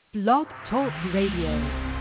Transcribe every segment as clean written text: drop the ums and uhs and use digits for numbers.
Blog Talk Radio.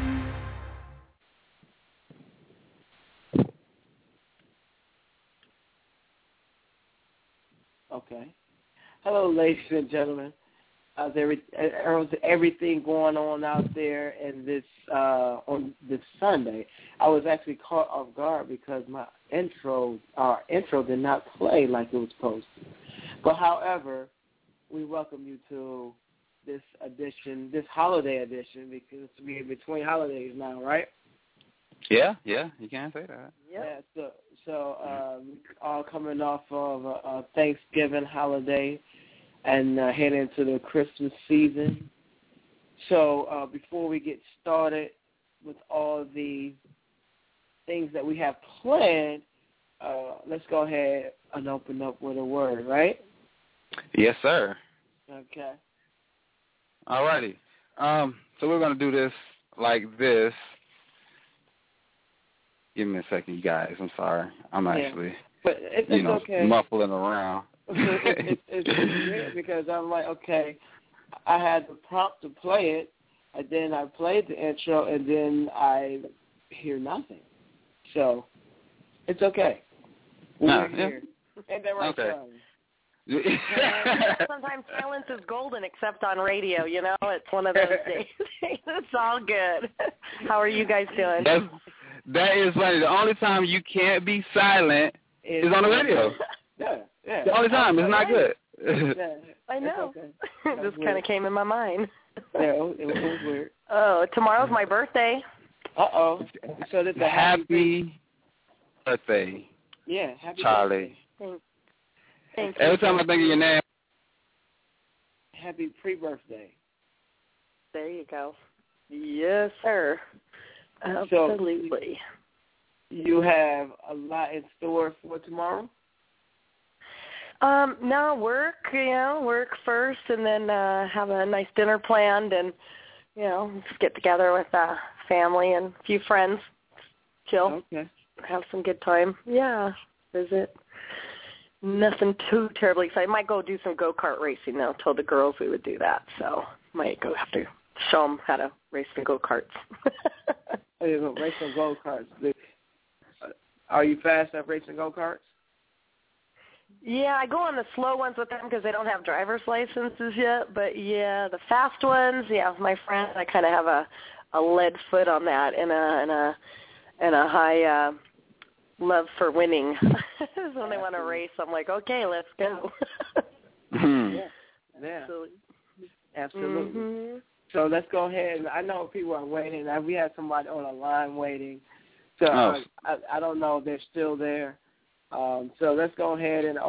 Okay. Hello, ladies and gentlemen. There was everything going on out there in this on this Sunday. I was actually caught off guard because our intro did not play like it was supposed to. But however, we welcome you to this edition, this holiday edition, because we're between holidays now, right? Yeah, you can't say that. Yep. Yeah. So all coming off of a Thanksgiving holiday and head into the Christmas season. So before we get started with all the things that we have planned, let's go ahead and open up with a word, right? Yes, sir. Okay. All righty. So we're going to do this like this. Give me a second, you guys. I'm sorry. I'm actually, but it's okay. Muffling around. it's weird because I'm like, okay, I had the prompt to play it, and then I played the intro, and then I hear nothing. So it's okay. We're here. And then right okay. Sometimes silence is golden, except on radio, It's one of those days. It's all good. How are you guys doing? That is funny. The only time you can't be silent is on the radio. Yeah. The only time. It's not good. Yeah, I know. Okay. This kind of came in my mind. Yeah, it was weird. Oh, tomorrow's my birthday. Uh-oh. So that's a happy birthday. Yeah, happy Charlie. birthday. Thank you. Every time I think of your name. Happy pre-birthday. There you go. Yes, sir. Absolutely. So you have a lot in store for tomorrow? No, work first, and then have a nice dinner planned, and just get together with family and a few friends, chill, have some good time. Yeah, visit. Nothing too terribly exciting. Might go do some go-kart racing though. Told the girls we would do that, so might go have to show them how to race some go-karts. Race some go-karts. Are you fast at racing go-karts? Yeah, I go on the slow ones with them because they don't have driver's licenses yet. But yeah, the fast ones, with my friends, I kind of have a lead foot on that and a high love for winning. So when they want to race, I'm like, okay, let's go. Yeah. Absolutely. Mm-hmm. So let's go ahead. I know people are waiting. We have somebody on the line waiting. So I don't know if they're still there. So let's go ahead and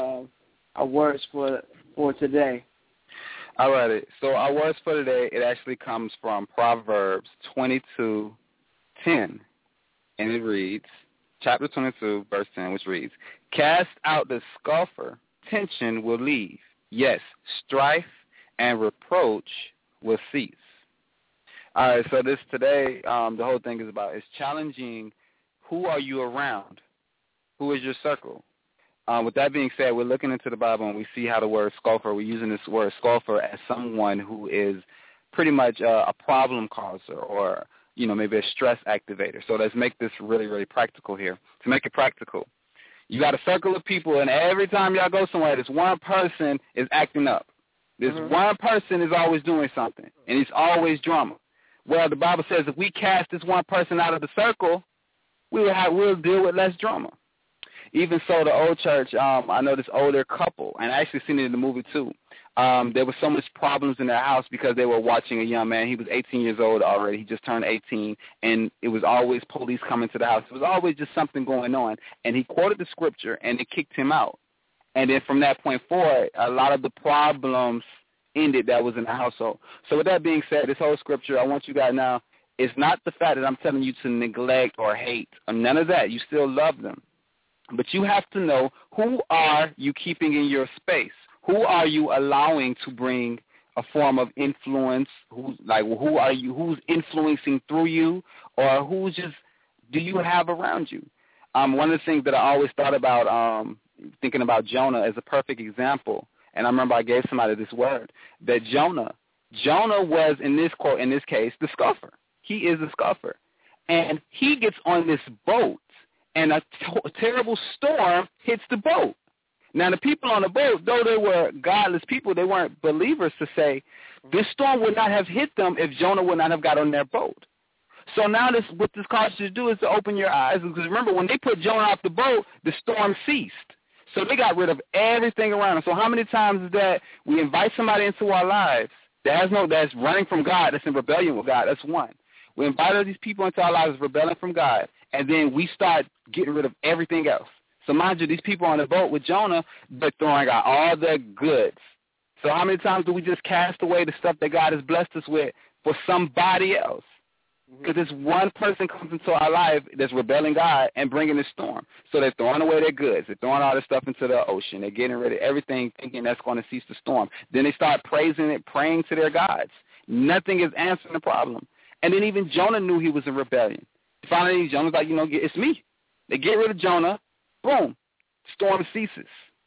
our words for today. All righty. So our words for today, it actually comes from Proverbs 22:10, and it reads, chapter 22, verse 10, which reads, "Cast out the scoffer, tension will leave. Yes, strife and reproach will cease." All right, so this today, the whole thing is challenging who are you around? Who is your circle? With that being said, we're looking into the Bible and we see how the word scoffer, we're using this word scoffer as someone who is pretty much a problem causer or, maybe a stress activator. So let's make this really, really practical here. To make it practical, you got a circle of people, and every time y'all go somewhere, this one person is acting up. This one person is always doing something, and it's always drama. Well, the Bible says if we cast this one person out of the circle, we'll deal with less drama. Even so, the old church, I know this older couple, and I actually seen it in the movie too. There was so much problems in their house because they were watching a young man. He was 18 years old already. He just turned 18, and it was always police coming to the house. It was always just something going on. And he quoted the scripture, and it kicked him out. And then from that point forward, a lot of the problems ended that was in the household. So with that being said, this whole scripture, I want you guys now, it's not the fact that I'm telling you to neglect or hate or none of that. You still love them. But you have to know, who are you keeping in your space? Who are you allowing to bring a form of influence? Who's influencing through you, or do you have around you? One of the things that I always thought about, thinking about Jonah as a perfect example, and I remember I gave somebody this word, that Jonah, Jonah was, in this quote, in this case, the scoffer. He is the scoffer. And he gets on this boat, and a terrible storm hits the boat. Now, the people on the boat, though they were godless people, they weren't believers to say, this storm would not have hit them if Jonah would not have got on their boat. So now what this causes you to do is to open your eyes. Because remember, when they put Jonah off the boat, the storm ceased. So they got rid of everything around them. So how many times is that we invite somebody into our lives that's running from God, that's in rebellion with God? That's one. We invite all these people into our lives rebelling from God, and then we start getting rid of everything else. So mind you, these people on the boat with Jonah, they're throwing out all their goods. So how many times do we just cast away the stuff that God has blessed us with for somebody else? Because this one person comes into our life that's rebelling God and bringing the storm. So they're throwing away their goods. They're throwing all this stuff into the ocean. They're getting rid of everything thinking that's going to cease the storm. Then they start praising it, praying to their gods. Nothing is answering the problem. And then even Jonah knew he was in rebellion. Finally, Jonah's like, it's me. They get rid of Jonah. Boom. Storm ceases.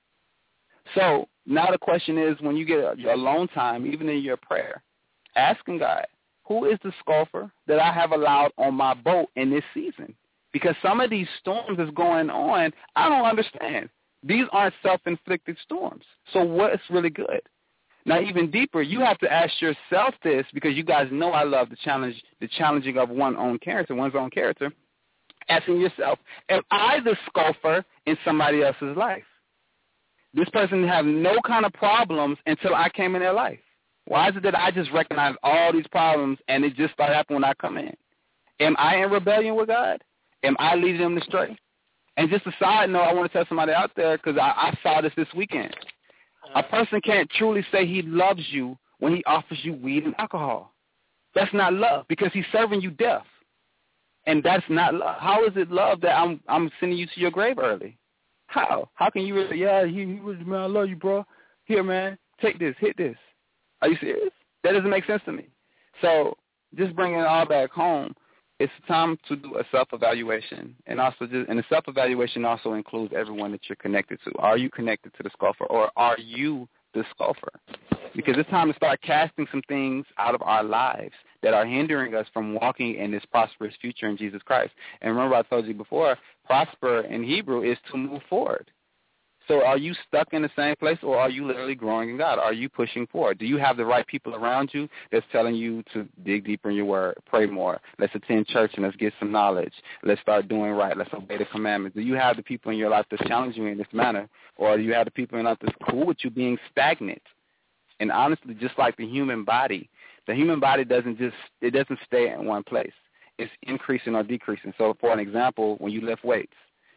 So now the question is, when you get a alone time, even in your prayer, asking God, who is the scoffer that I have allowed on my boat in this season? Because some of these storms that's going on, I don't understand. These aren't self-inflicted storms. So what's really good? Now, even deeper, you have to ask yourself this, because you guys know I love the challenging of one's own character. Asking yourself, am I the scoffer in somebody else's life? This person had no kind of problems until I came in their life. Why is it that I just recognize all these problems and it just started happening when I come in? Am I in rebellion with God? Am I leading them astray? And just a side note, I want to tell somebody out there, because I saw this weekend. A person can't truly say he loves you when he offers you weed and alcohol. That's not love, because he's serving you death. And that's not love. How is it love that I'm sending you to your grave early? How? How can you really, he was, man, I love you, bro. Here, man, take this, hit this. Are you serious? That doesn't make sense to me. So just bringing it all back home, it's time to do a self-evaluation. And the self-evaluation also includes everyone that you're connected to. Are you connected to the scoffer, or are you the scoffer? Because it's time to start casting some things out of our lives that are hindering us from walking in this prosperous future in Jesus Christ. And remember, I told you before, prosper in Hebrew is to move forward. So are you stuck in the same place, or are you literally growing in God? Are you pushing forward? Do you have the right people around you that's telling you to dig deeper in your word, pray more, let's attend church and let's get some knowledge, let's start doing right, let's obey the commandments? Do you have the people in your life that's challenging you in this manner, or do you have the people in your life that's cool with you being stagnant? And honestly, just like the human body doesn't stay in one place. It's increasing or decreasing. So for an example, when you lift weights,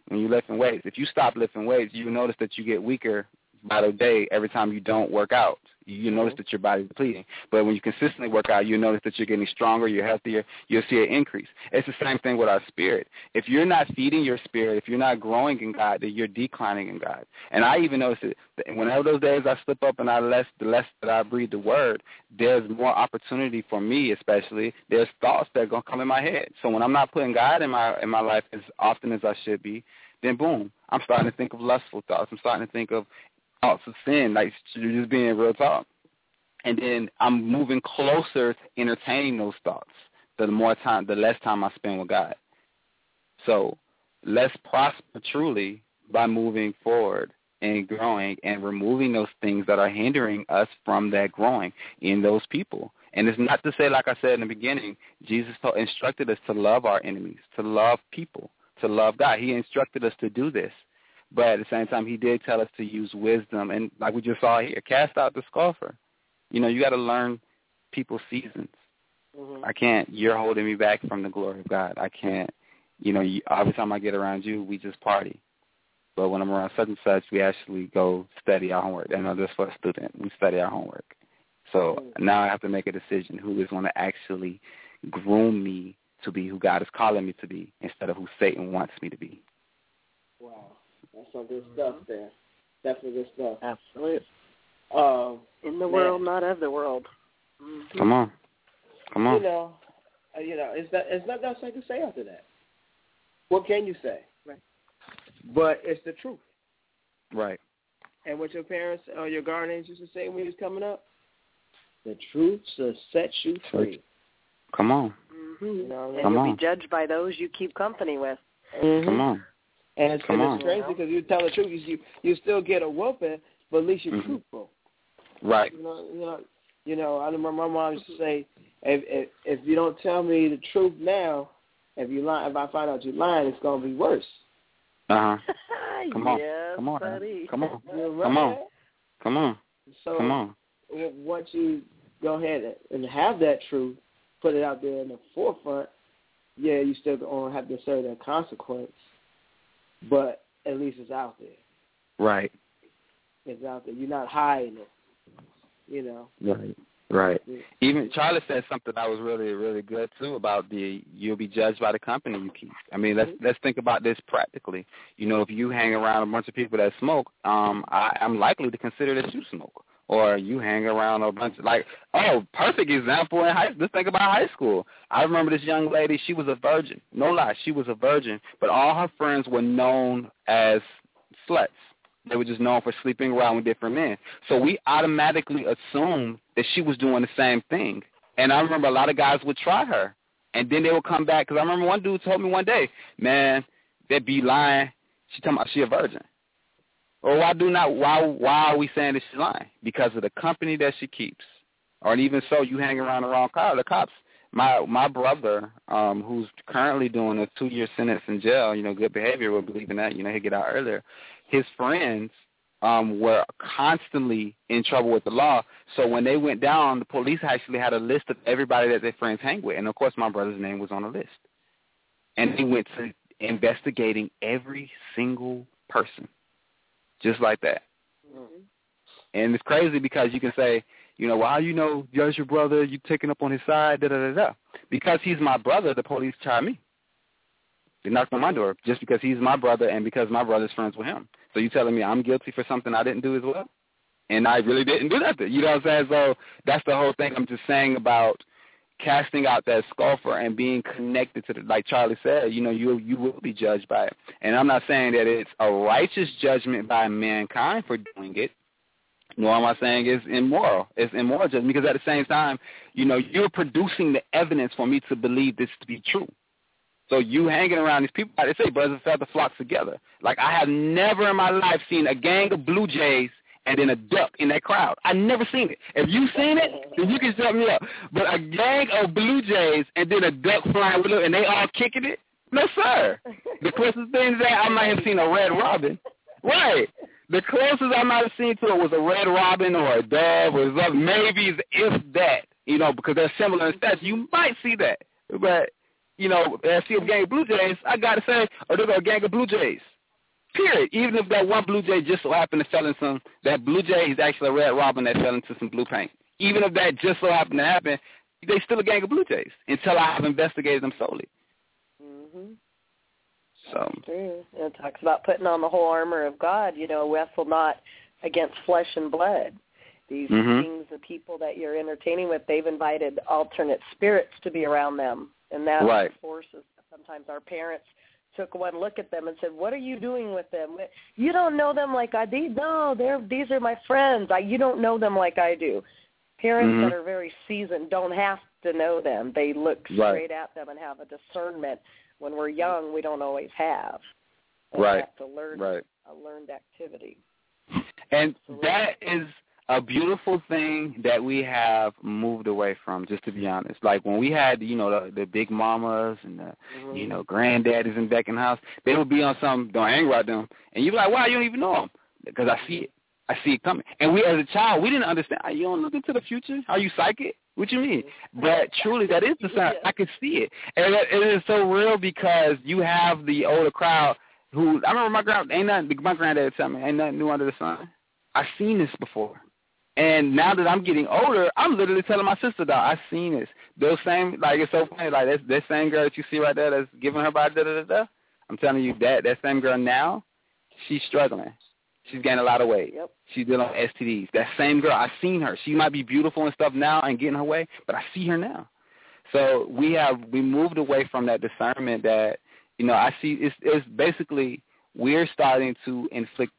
if you stop lifting weights, you notice that you get weaker by the day every time you don't work out. You notice that your body's depleting. But when you consistently work out, you notice that you're getting stronger, you're healthier, you'll see an increase. It's the same thing with our spirit. If you're not feeding your spirit, if you're not growing in God, then you're declining in God. And I even notice that whenever those days I slip up and the less that I breathe the word, there's more opportunity for me, especially. There's thoughts that are going to come in my head. So when I'm not putting God in my life as often as I should be, then boom, I'm starting to think of lustful thoughts. I'm starting to think of thoughts of sin, like just being real talk. And then I'm moving closer to entertaining those thoughts. The less time I spend with God. So let's prosper truly by moving forward and growing and removing those things that are hindering us from that growing in those people. And it's not to say, like I said in the beginning, Jesus instructed us to love our enemies, to love people, to love God. He instructed us to do this. But at the same time, he did tell us to use wisdom. And like we just saw here, cast out the scoffer. You got to learn people's seasons. Mm-hmm. You're holding me back from the glory of God. I can't, every time I get around you, we just party. But when I'm around such and such, we actually go study our homework. I know this for a student. We study our homework. So now I have to make a decision who is going to actually groom me to be who God is calling me to be instead of who Satan wants me to be. Wow. That's some good stuff there. Definitely good stuff. Absolutely. In the world, not of the world. Mm-hmm. Come on. It's not else I can say after that. What can you say? Right. But it's the truth. Right. And what your parents or your guardians used to say when he was coming up, The truth shall set you free. Come on. Mm-hmm. You know, and you'll be judged by those you keep company with. Mm-hmm. Come on. And it's crazy because you tell the truth, you still get a whooping, but at least you're truthful. Right. You know. I remember my mom used to say, if you don't tell me the truth now, if I find out you're lying, it's gonna be worse. Come on. Yes, Come on. buddy. Come on. Right. Come on. Come on. So come on. Once you go ahead and have that truth, put it out there in the forefront, yeah, you still gonna have to serve that consequence, but at least it's out there. Right. It's out there. You're not hiding it. You know. Right. Even Charlie said something that was really, really good too about you'll be judged by the company you keep. I mean, let's think about this practically. You know, if you hang around a bunch of people that smoke, I'm likely to consider that you smoke. Or you hang around a bunch of perfect example in high school. Just think about high school. I remember this young lady, she was a virgin. No lie, she was a virgin, but all her friends were known as sluts. They were just known for sleeping around with different men. So we automatically assumed that she was doing the same thing. And I remember a lot of guys would try her. And then they would come back. Because I remember one dude told me one day, man, that be lying. She talking about she a virgin. Or why are we saying that she's lying? Because of the company that she keeps. Or even so, you hang around the wrong crowd. The cops. My brother, who's currently doing a 2-year sentence in jail, good behavior, we're believing that, he'll get out earlier. His friends were constantly in trouble with the law. So when they went down, the police actually had a list of everybody that their friends hang with. And, of course, my brother's name was on the list. And they went to investigating every single person, just like that. Mm-hmm. And it's crazy because you can say, judge your brother, you taking up on his side, da-da-da-da. Because he's my brother, the police tried me. They knocked on my door just because he's my brother and because my brother's friends with him. So you telling me I'm guilty for something I didn't do as well? And I really didn't do nothing. You know what I'm saying? So that's the whole thing I'm just saying about casting out that scoffer and being connected to like Charlie said, you will be judged by it. And I'm not saying that it's a righteous judgment by mankind for doing it. Nor am I saying it's immoral. It's immoral judgment because at the same time, you're producing the evidence for me to believe this to be true. So you hanging around these people, they say brothers and feather flocks together. Like I have never in my life seen a gang of blue jays and then a duck in that crowd. I've never seen it. If you've seen it, then you can shut me up. But a gang of blue jays and then a duck flying with them and they all kicking it? No, sir. The closest thing to that, I might have seen a red robin. Right. The closest I might have seen to it was a red robin or a dove or something. Maybe if that, because they're similar in stats. You might see that. But, I see a gang of Blue Jays, I got to say, there's a gang of Blue Jays. Period. Even if that one Blue Jay just so happened to fell in that Blue Jay is actually a red robin that fell into some blue paint. Even if that just so happened to happen, they still a gang of Blue Jays until I have investigated them solely. Mm-hmm. So it talks about putting on the whole armor of God. Wrestle not against flesh and blood. These things, the people that you're entertaining with, they've invited alternate spirits to be around them, and that's right. The forces. Sometimes our parents took one look at them and said, "What are you doing with them? You don't know them like I do. No, these are my friends. You don't know them like I do." Parents that are very seasoned don't have to know them. They look straight at them and have a discernment. When we're young, we don't always have. And we have to learn a learned activity. And that is a beautiful thing that we have moved away from, just to be honest. Like when we had, the big mamas and the, granddaddies in back in the house, they would be on some, don't hang around them. And you'd be like, wow, you don't even know them. Because I see it. I see it coming. And we, as a child, we didn't understand. You don't look into the future? Are you psychic? What you mean? But truly, that is the sign. I can see it. And it is so real because you have the older crowd who, I remember my granddad tell me, ain't nothing new under the sun. I've seen this before. And now that I'm getting older, I'm literally telling my sister, dog, I've seen this. Those same, it's so funny, that same girl that you see right there that's giving her body, da-da-da-da, I'm telling you that same girl now, she's struggling. She's gaining a lot of weight. Yep. She's dealing with STDs. That same girl, I've seen her. She might be beautiful and stuff now and getting her way, but I see her now. So we moved away from that discernment that, I see it's basically we're starting to inflict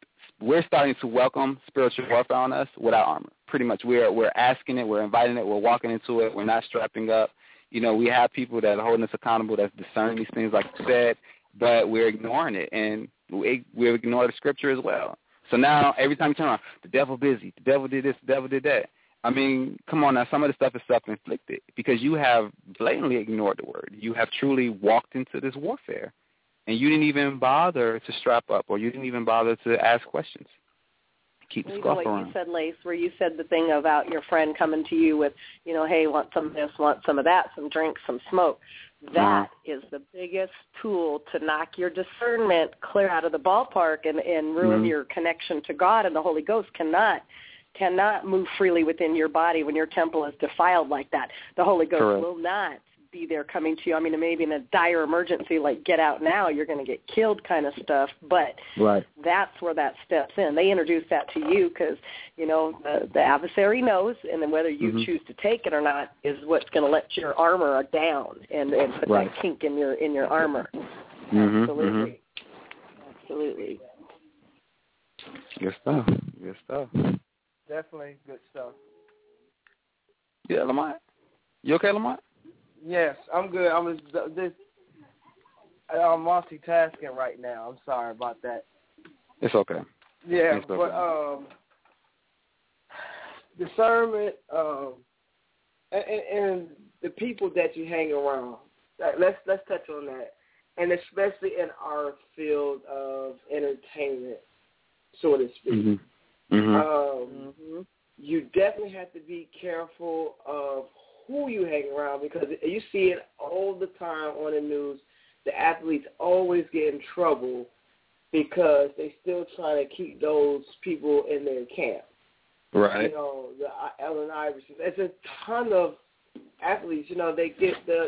we're starting to welcome spiritual warfare on us without armor. Pretty much, we're asking it, we're inviting it, we're walking into it. We're not strapping up. You know, we have people that are holding us accountable, that's discerning these things, like you said, but we're ignoring it, and we ignore the scripture as well. So now every time you turn around, the devil busy, the devil did this, the devil did that. I mean, come on now, some of the stuff is self-inflicted because you have blatantly ignored the word. You have truly walked into this warfare, and you didn't even bother to strap up, or you didn't even bother to ask questions. Keep the scoff around. You said, Lace, where you said the thing about your friend coming to you with, you know, hey, want some of this, want some of that, some drink, some smoke. That is the biggest tool to knock your discernment clear out of the ballpark and ruin your connection to God. And the Holy Ghost cannot move freely within your body when your temple is defiled like that. The Holy Ghost will not be there coming to you. I mean, maybe in a dire emergency like get out now, you're going to get killed kind of stuff, but that's where that steps in. They introduce that to you because, you know, the adversary knows, and then whether you choose to take it or not is what's going to let your armor down and put that kink in your armor. Absolutely. Absolutely. Good stuff. Good stuff. Definitely good stuff. Yeah, Lamont. You okay, Lamont? Yes, I'm good. I'm multitasking right now. I'm sorry about that. It's okay. Yeah, it's okay. But discernment and the people that you hang around. Let's touch on that, and especially in our field of entertainment, so to speak. You definitely have to be careful of who you hang around because you see it all the time on the news. The athletes always get in trouble because they still trying to keep those people in their camp. Right. You know, the Allen Iverson. There's a ton of athletes. You know, they get the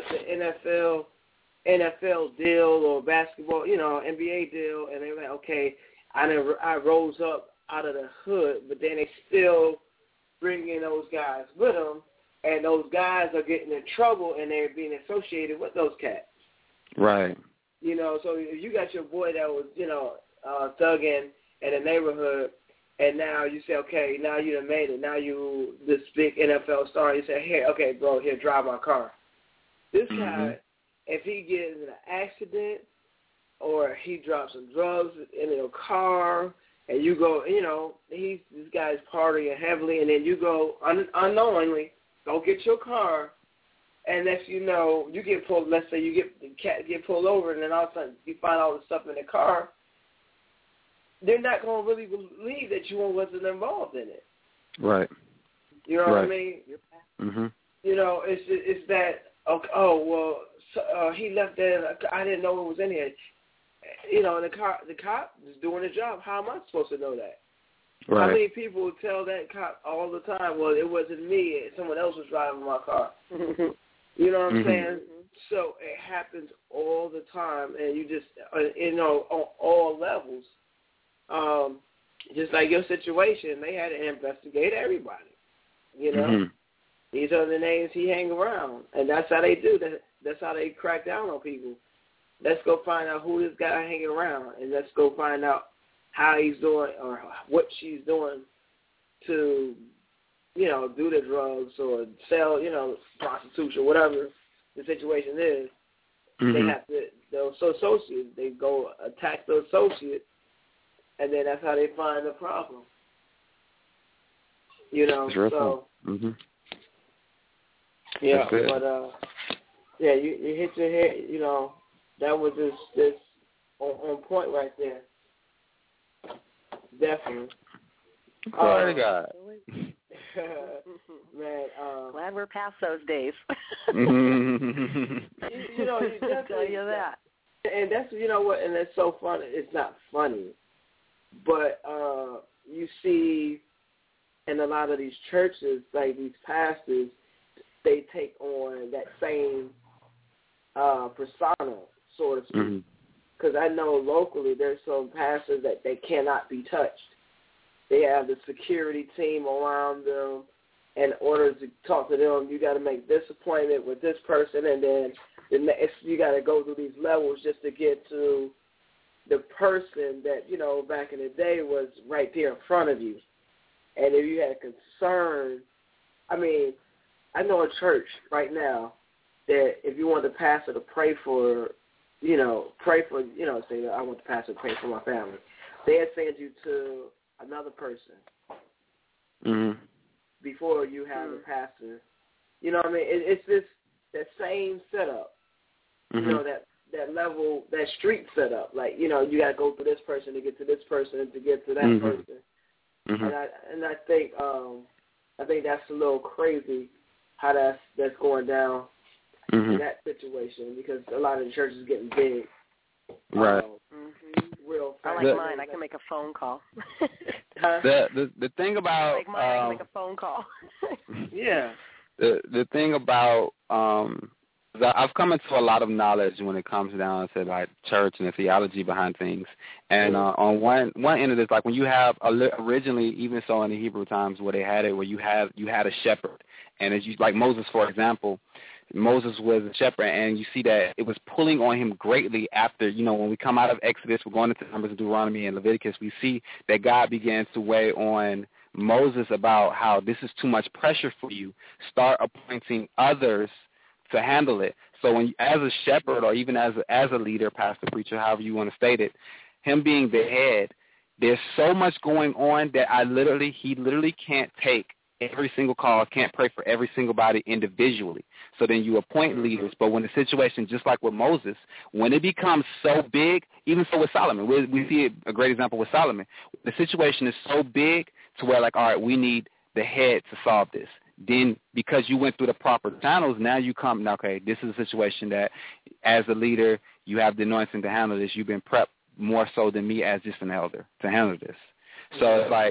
NFL deal or basketball, you know, NBA deal, and they're like, okay, I rose up out of the hood, but then they still bring in those guys with them. And those guys are getting in trouble, and they're being associated with those cats. Right. You know, so if you got your boy that was, you know, thugging in the neighborhood, and now you say, okay, now you done made it. Now you this big NFL star. You say, here, okay, bro, here, drive my car. This guy, if he gets in an accident or he drops some drugs in a car, and you go, you know, this guy's partying heavily, and then you go unknowingly, go get your car, and next you know, you get pulled. Let's say you get pulled over, and then all of a sudden you find all the stuff in the car. They're not going to really believe that you wasn't involved in it. Right. You know what I mean? You know, it's that. Okay, he left there. I didn't know it was in here. You know, the cop is doing his job. How am I supposed to know that? Right. How many people tell that cop all the time, well, it wasn't me, someone else was driving my car. You know what I'm saying? So it happens all the time, and you just, you know, on all levels. Just like your situation, they had to investigate everybody. You know? These are the names he hang around, and that's how they do that. That's how they crack down on people. Let's go find out who this guy hanging around, and let's go find out how he's doing or what she's doing to, you know, do the drugs or sell, you know, prostitution, whatever the situation is. They have to, those associates, they go attack the associate, and then that's how they find the problem. You know, so, yeah, but, yeah, you hit your head, you know, that was this on point right there. Definitely. Glory to God. Man, glad we're past those days. you know, you definitely tell you that. And that's, you know what, and it's so funny. It's not funny, but you see in a lot of these churches, like these pastors, they take on that same persona, so to speak. Because I know locally there's some pastors that they cannot be touched. They have the security team around them. In order to talk to them, you got to make this appointment with this person, and then you got to go through these levels just to get to the person that, back in the day was right there in front of you. And if you had concern, I know a church right now that if you want the pastor to pray for, say, I want the pastor to pray for my family, they'll send you to another person before you have the pastor. You know what I mean? It's this that same setup. That level, that street setup. Like, you got to go through this person to get to this person to get to that person. And I think that's a little crazy how that's going down in that situation, because a lot of the churches are getting big. Right. Real fast. I like mine. I can make a phone call. The thing about like mine, I can make a phone call. Yeah. The thing about I've come into a lot of knowledge when it comes down to like church and the theology behind things. And on one end of this, like when you have originally, even so in the Hebrew times where they had it, where you had a shepherd, and as you like Moses, for example, Moses was a shepherd, and you see that it was pulling on him greatly after, when we come out of Exodus, we're going into Numbers, Deuteronomy, and Leviticus, we see that God begins to weigh on Moses about how this is too much pressure for you. Start appointing others to handle it. So when, as a shepherd, or even as a leader, pastor, preacher, however you want to state it, him being the head, there's so much going on that he literally can't take every single call, can't pray for every single body individually. So then you appoint leaders. But when the situation, just like with Moses, when it becomes so big, even so with Solomon, we see a great example with Solomon. The situation is so big to where, like, all right, we need the head to solve this. Then because you went through the proper channels, now you come, okay, this is a situation that as a leader, you have the anointing to handle this. You've been prepped more so than me as just an elder to handle this. So it's like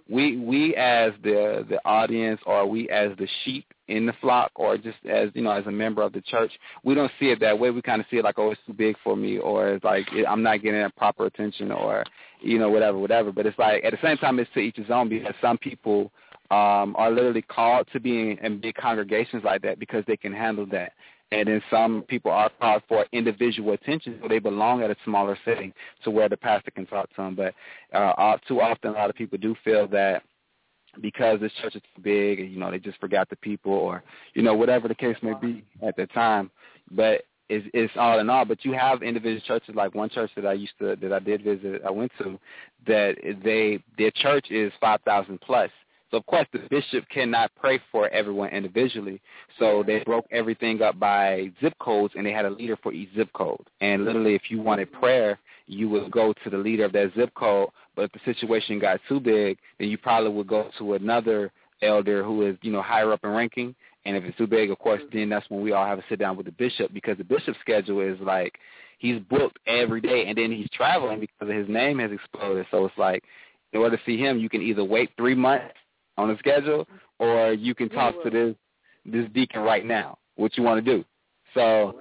we as the audience, or we as the sheep in the flock, or just as, as a member of the church, we don't see it that way. We kind of see it like, oh, it's too big for me, or it's like I'm not getting that proper attention, or, whatever. But it's like at the same time, it's to each his own, because some people are literally called to be in big congregations like that because they can handle that. And then some people are called for individual attention, so they belong at a smaller setting to where the pastor can talk to them. But too often, a lot of people do feel that because this church is too big, and, they just forgot the people, or, whatever the case may be at the time. But it's all in all. But you have individual churches, like one church that I did visit, I went to, that their church is 5,000 plus. So, of course, the bishop cannot pray for everyone individually. So they broke everything up by zip codes, and they had a leader for each zip code. And literally, if you wanted prayer, you would go to the leader of that zip code. But if the situation got too big, then you probably would go to another elder who is, higher up in ranking. And if it's too big, of course, then that's when we all have to sit down with the bishop, because the bishop's schedule is like he's booked every day, and then he's traveling because his name has exploded. So it's like, in order to see him, you can either wait 3 months on the schedule, or you can talk to this deacon right now, what you want to do. So,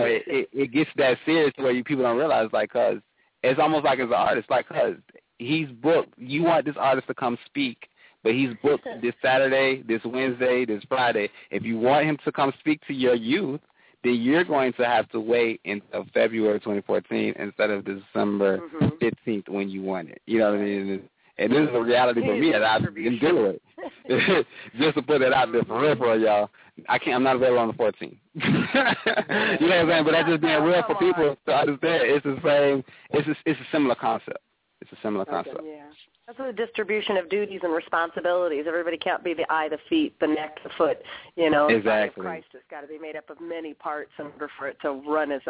it gets that serious where people don't realize, like, cause it's almost like as an artist, like, cause he's booked. You want this artist to come speak, but he's booked this Saturday, this Wednesday, this Friday. If you want him to come speak to your youth, then you're going to have to wait until February 2014 instead of December 15th when you want it. You know what I mean? And this is a reality for me that I can do it. Just to put that out there for real for y'all. I'm not available on the 14th. You know what I'm saying? But that's just being real for people to understand. It's the same. It's a similar concept. It's a similar concept. Yeah. That's the distribution of duties and responsibilities. Everybody can't be the eye, the feet, the neck, the foot. Exactly. Christ has got to be made up of many parts in order for it to run as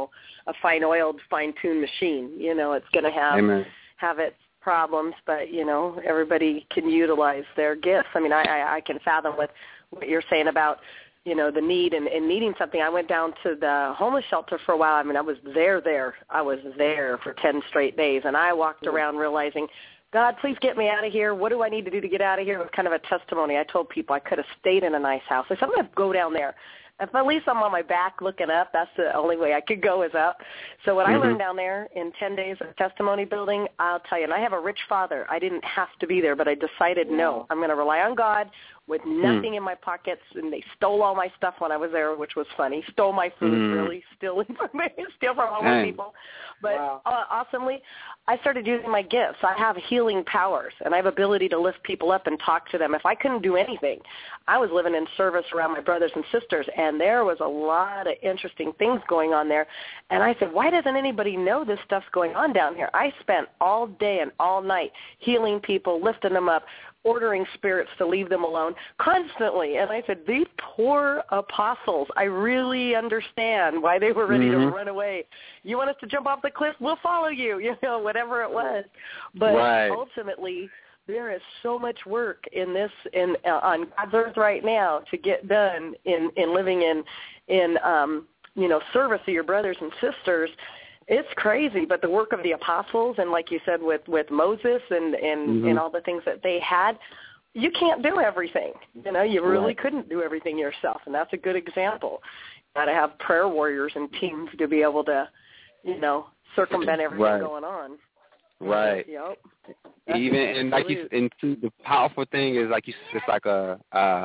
a fine-oiled, fine-tuned machine. It's going to have its problems, but everybody can utilize their gifts. I mean, I can fathom with what you're saying about the need and needing something. I went down to the homeless shelter for a while. I mean, I was there. I was there for 10 straight days, and I walked around realizing, God, please get me out of here. What do I need to do to get out of here? It was kind of a testimony. I told people I could have stayed in a nice house. I said, I'm going to go down there. If at least I'm on my back looking up, that's the only way I could go is up. So what I learned down there in 10 days of testimony building, I'll tell you, and I have a rich father. I didn't have to be there, but I decided, no, I'm going to rely on God. with nothing in my pockets, and they stole all my stuff when I was there, which was funny. Stole my food, really, steal from homeless people. But awesomely, I started using my gifts. I have healing powers, and I have ability to lift people up and talk to them. If I couldn't do anything, I was living in service around my brothers and sisters, and there was a lot of interesting things going on there. And I said, why doesn't anybody know this stuff's going on down here? I spent all day and all night healing people, lifting them up, ordering spirits to leave them alone constantly. And I said, these poor apostles, I really understand why they were ready to run away. You want us to jump off the cliff? We'll follow you, whatever it was. But ultimately, there is so much work in this on God's earth right now to get done in living in service to your brothers and sisters. It's crazy, but the work of the apostles and, like you said, with Moses and all the things that they had, you can't do everything. You really couldn't do everything yourself, and that's a good example. You got to have prayer warriors and teams to be able to, circumvent everything going on. Right. Yep. Even and like the powerful thing is like it's like a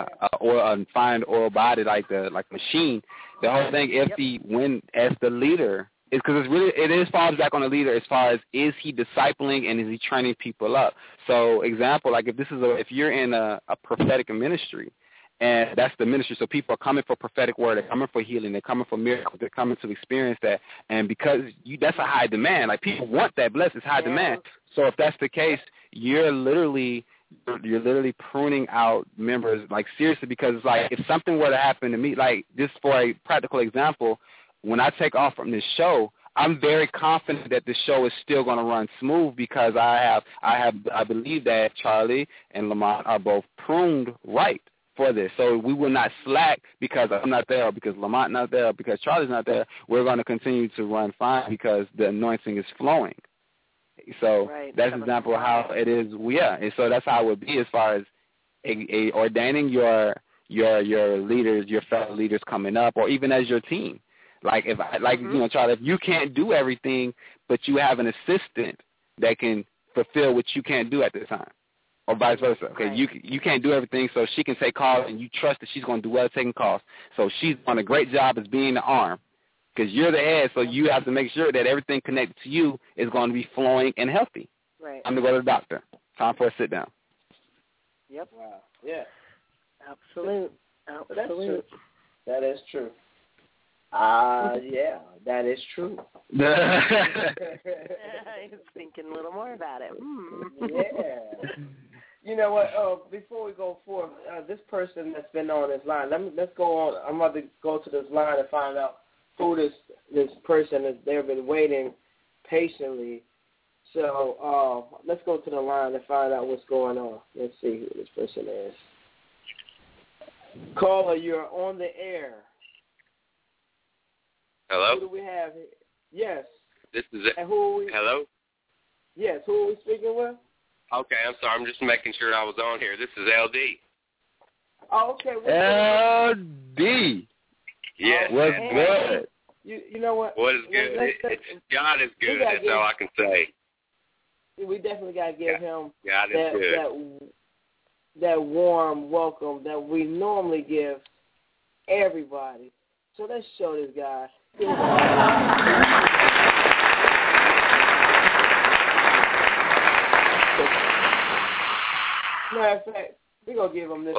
fine oil body like machine. The whole thing as the leader. It's because it falls back on the leader as far as is he discipling and is he training people up. So example, like if you're in a prophetic ministry, and that's the ministry, so people are coming for prophetic word, they're coming for healing, they're coming for miracles, they're coming to experience that, and because that's a high demand, like people want that blessed, it's high demand. So if that's the case, you're literally pruning out members, like seriously, because it's like if something were to happen to me, like just for a practical example. When I take off from this show, I'm very confident that this show is still going to run smooth because I believe that Charlie and Lamont are both pruned right for this. So we will not slack because I'm not there or because Lamont not there or because Charlie's not there. We're going to continue to run fine because the anointing is flowing. So that's an example of how it is. And so that's how it would be as far as ordaining your leaders, your fellow leaders coming up, or even as your team. Like Charlie, if you can't do everything, but you have an assistant that can fulfill what you can't do at the time, or vice versa. Okay, you can't do everything, so she can take calls, and you trust that she's going to do well at taking calls. So she's done a great job as being the arm, because you're the head, so you have to make sure that everything connected to you is going to be flowing and healthy. Right. I'm going to go to the doctor. Time for a sit down. Yep. Wow. Yeah. Absolute. That is true. Yeah, that is true. I was thinking a little more about it. Yeah. You know what? Before we go forward, this person that's been on this line, let's go on. I'm about to go to this line and find out who this person is. They've been waiting patiently. So let's go to the line and find out what's going on. Let's see who this person is. Caller, you're on the air. Hello? Who do we have here? Yes. This is it. And who are we? Hello? Yes, who are we speaking with? Okay, I'm sorry. I'm just making sure I was on here. This is LD. Oh, okay. LD. Yes. What's good? You know what? What is good? God is good. That's all I can say. We definitely got to give him God is good. That warm welcome that we normally give everybody. So let's show this guy. Matter of fact, we're going to give him this.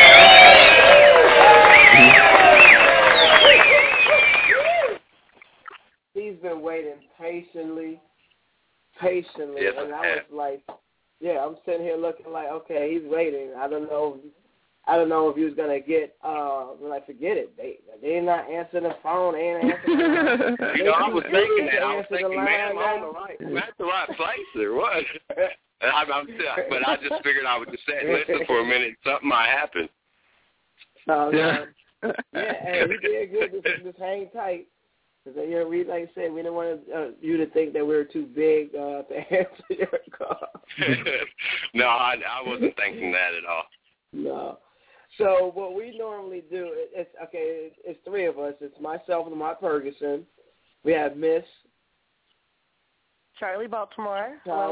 He's been waiting patiently. Yes, and I was like, I'm sitting here looking like, okay, he's waiting. I don't know if he was gonna get. Forget it. They not answering the phone. They ain't answering. I was thinking that. I was thinking, man, I'm at the right place or what? But I just figured I would just sit and listen for a minute. Something might happen. Yeah, hey, you did good. Just hang tight. Because like I said, we didn't want you to think that we were too big to answer your call. No, I wasn't thinking that at all. No. So what we normally do, it's three of us. It's myself and Lamont Ferguson. We have Miss Charlie Baltimore.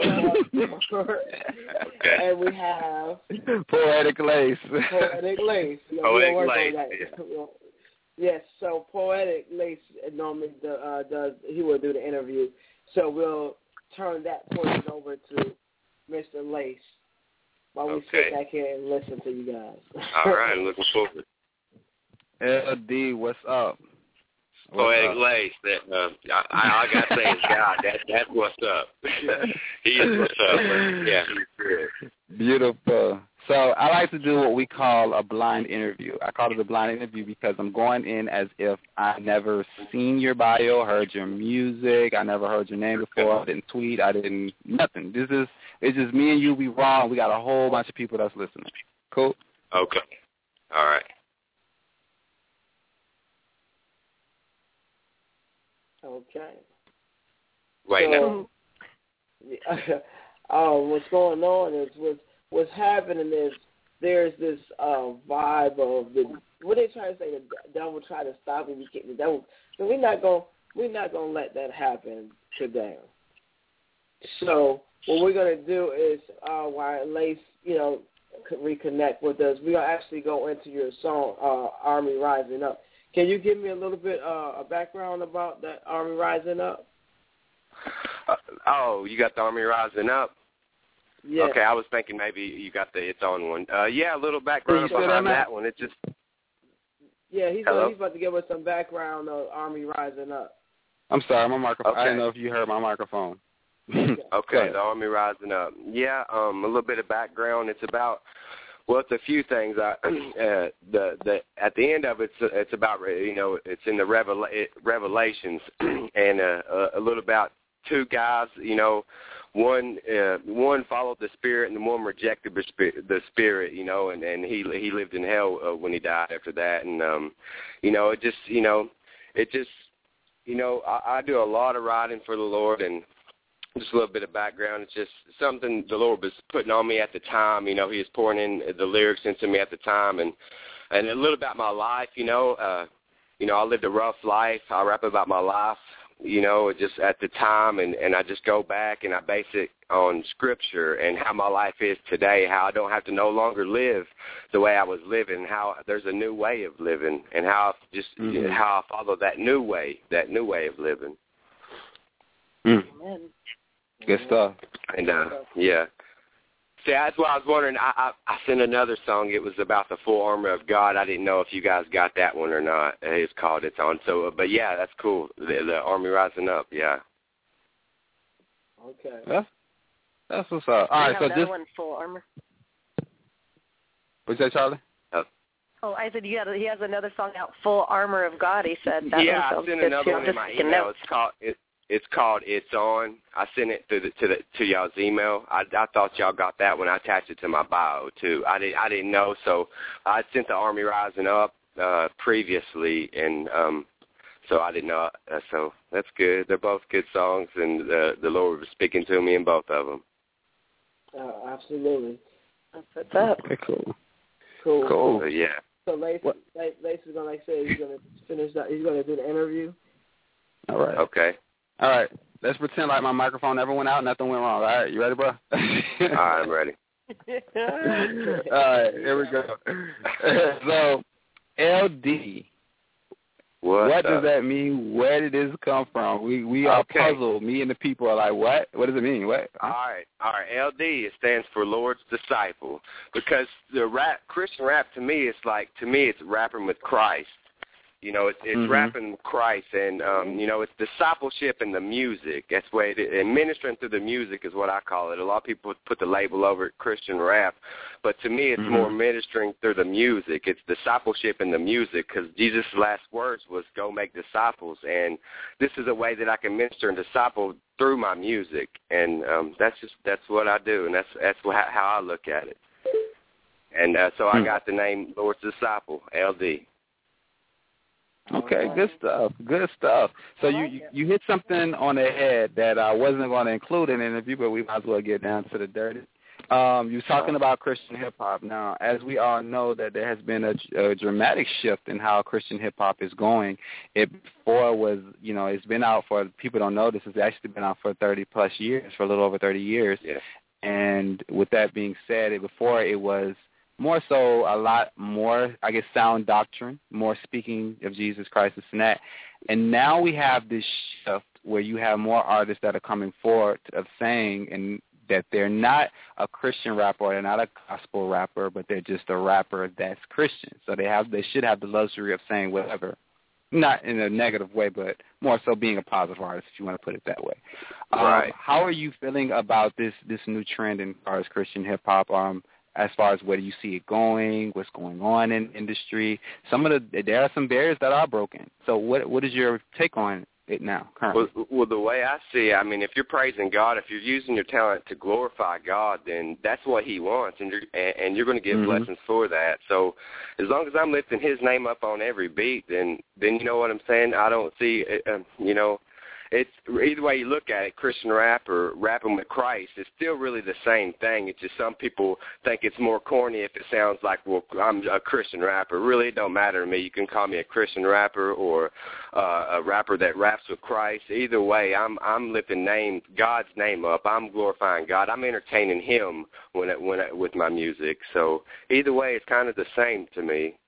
Okay. And we have Poetic Lace. Poetic Lace. Poetic Lace. Yes, so Poetic Lace normally he will do the interview. So we'll turn that portion over to Mr. Lace while we sit back here and listen to you guys. All right, looking forward. LD, what's up? Poetic Lace. That I gotta say is God. That's what's up. He is what's up. Yeah, he's good. Beautiful. So I like to do what we call a blind interview. I call it a blind interview because I'm going in as if I never seen your bio, heard your music, I never heard your name before, I didn't tweet, nothing. It's just me and you, we raw, and we got a whole bunch of people that's listening. Cool? Okay. All right. Okay. Wait, so, what's going on is what's happening is there's this vibe of what they try to say, the devil try to stop and we kick the devil. So we're not gonna let that happen today. So what we're gonna do is while Lace, reconnect with us, we're gonna actually go into your song, Army Rising Up. Can you give me a little bit a background about that Army Rising Up? You got the Army Rising Up? Yeah. Okay, I was thinking maybe you got the It's On one. Yeah, a little background behind that one. It just... Yeah, he's about to give us some background on Army Rising Up. I'm sorry, my microphone. Okay. I didn't know if you heard my microphone. Okay, the Army Rising Up. Yeah, a little bit of background. It's about... Well, it's a few things. At the end of it, it's about, it's in the Revelations, and a little about two guys. One followed the Spirit, and the one rejected the Spirit. And he lived in hell when he died after that. And I do a lot of writing for the Lord, and just a little bit of background. It's just something the Lord was putting on me at the time. He was pouring in the lyrics into me at the time, and a little about my life. I lived a rough life. I rap about my life, just at the time, and I just go back and I base it on Scripture and how my life is today. How I don't have to no longer live the way I was living. How there's a new way of living, and how how I follow that new way of living. Amen. Good stuff. And, yeah. See, that's why I was wondering. I sent another song. It was about the full armor of God. I didn't know if you guys got that one or not. It's called It's On. So, but, yeah, that's cool. The Army Rising Up, yeah. Okay. That's what's up. All right, so this one, Full Armor. What'd you say, Charlie? Oh, I said he has another song out, Full Armor of God. He said that. Yeah, I sent another one in my email. It's called It's On. I sent it to y'all's email. I thought y'all got that when I attached it to my bio too. I didn't know, so I sent the Army Rising Up previously, and so I didn't know. So that's good. They're both good songs, and the Lord was speaking to me in both of them. Absolutely. That's what's up. Okay, cool. So, yeah. So Lace is gonna, like I said, he's gonna finish that. He's gonna do the interview. All right. Okay. All right. Let's pretend like my microphone never went out, nothing went wrong. All right, you ready, bro? All right, I'm ready. All right, here we go. So, LD. What does that mean? Where did this come from? We are puzzled. Me and the people are like, what? What does it mean? What? All right. LD, it stands for Lord's Disciple, because the Christian rap to me, it's rapping with Christ. It's rapping with Christ, and it's discipleship in the music. That's the way it is. And ministering through the music is what I call it. A lot of people put the label over it, Christian rap, but to me, it's more ministering through the music. It's discipleship in the music, because Jesus' last words was "Go make disciples," and this is a way that I can minister and disciple through my music, and that's what I do, and that's how I look at it. And so I got the name Lord's Disciple, LD. Okay, good stuff. So you hit something on the head that I wasn't going to include in the interview, but we might as well get down to the dirty. You're talking about Christian hip-hop. Now, as we all know, that there has been a dramatic shift in how Christian hip-hop is going. It before was, it's been out for, people don't know this, it's actually been out for 30-plus years, for a little over 30 years. Yeah. And with that being said, before it was more so a lot more, I guess, sound doctrine, more speaking of Jesus Christ, this and that. And now we have this shift where you have more artists that are coming forward of saying and that they're not a Christian rapper or they're not a gospel rapper, but they're just a rapper that's Christian. So they should have the luxury of saying whatever, not in a negative way, but more so being a positive artist, if you want to put it that way. Right. How are you feeling about this new trend in as far as Christian hip-hop? As far as where do you see it going, what's going on in the industry? There are some barriers that are broken. So what is your take on it now, currently? Well, the way I see it, I mean, if you're praising God, if you're using your talent to glorify God, then that's what He wants, and you're going to get blessings for that. So as long as I'm lifting His name up on every beat, then you know what I'm saying? I don't see, it's either way you look at it, Christian rap or rapping with Christ, it's still really the same thing. It's just some people think it's more corny if it sounds like, well, I'm a Christian rapper. Really, it don't matter to me. You can call me a Christian rapper or a rapper that raps with Christ. Either way, I'm lifting God's name up. I'm glorifying God. I'm entertaining Him with my music. So either way, it's kind of the same to me.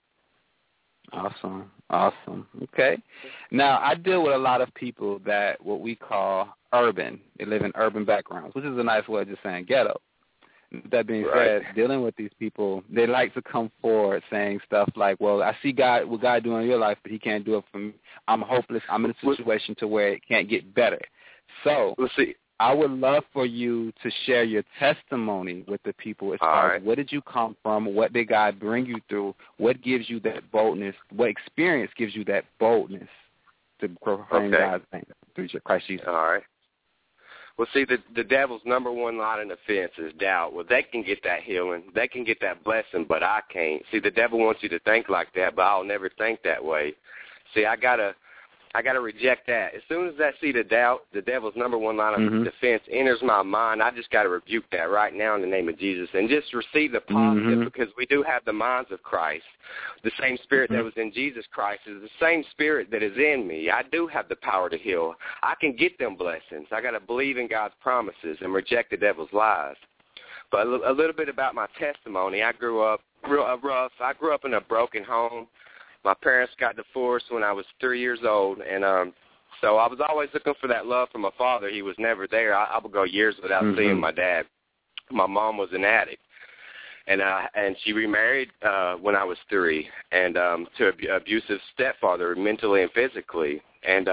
Awesome. Okay. Now, I deal with a lot of people that what we call urban. They live in urban backgrounds, which is a nice way of just saying ghetto. That being said, dealing with these people, they like to come forward saying stuff like, well, I see what God doing in your life, but He can't do it for me. I'm hopeless. I'm in a situation to where it can't get better. So let's see. I would love for you to share your testimony with the people as far as where did you come from, what did God bring you through, what gives you that boldness, what experience gives you that boldness to proclaim God's name through Christ Jesus. All right. Well, see, the devil's number one line of defense is doubt. Well, they can get that healing. They can get that blessing, but I can't. See, the devil wants you to think like that, but I'll never think that way. See, I gotta reject that. As soon as I see the doubt, the devil's number one line of defense enters my mind, I just got to rebuke that right now in the name of Jesus and just receive the positive because we do have the minds of Christ. The same spirit that was in Jesus Christ is the same spirit that is in me. I do have the power to heal. I can get them blessings. I got to believe in God's promises and reject the devil's lies. But a little bit about my testimony. I grew up real rough. I grew up in a broken home. My parents got divorced when I was 3 years old, and so I was always looking for that love from my father. He was never there. I would go years without seeing my dad. My mom was an addict, and she remarried when I was 3, and to an abusive stepfather, mentally and physically. And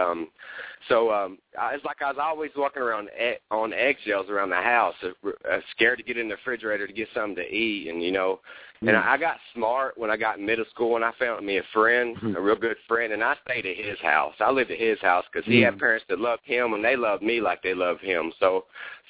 so it's like I was always walking around on eggshells around the house, scared to get in the refrigerator to get something to eat, and And I got smart when I got in middle school, and I found me a friend, a real good friend, and I stayed at his house. I lived at his house because he had parents that loved him, and they loved me like they loved him. So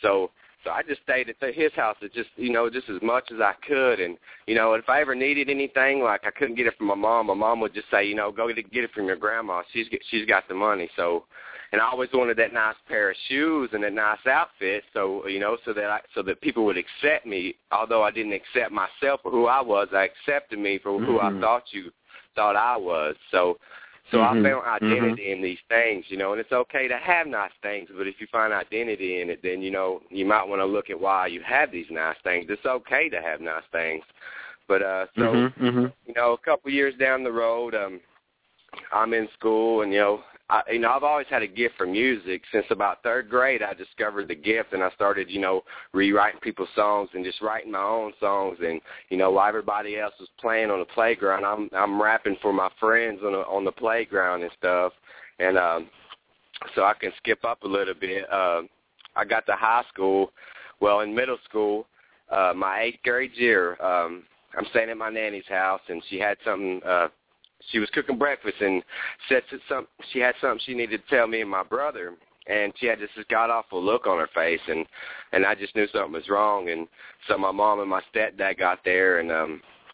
I just stayed at his house just as much as I could. And, if I ever needed anything, like I couldn't get it from my mom would just say, go get it from your grandma. She's got the money. So, and I always wanted that nice pair of shoes and that nice outfit. So, so that people would accept me. Although I didn't accept myself for who I was, I accepted me for who I thought I was. So I found identity in these things, and it's okay to have nice things, but if you find identity in it, then, you might want to look at why you have these nice things. It's okay to have nice things. But, a couple years down the road, I'm in school, and, I've always had a gift for music. Since about 3rd grade, I discovered the gift, and I started, rewriting people's songs and just writing my own songs. And, while everybody else was playing on the playground, I'm rapping for my friends on the playground and stuff. And so I can skip up a little bit. I got to high school. Well, in middle school, my 8th grade year, I'm staying at my nanny's house, and she had something she was cooking breakfast and said she had something she needed to tell me and my brother, and she had this god-awful look on her face, and I just knew something was wrong. And so my mom and my stepdad got there, and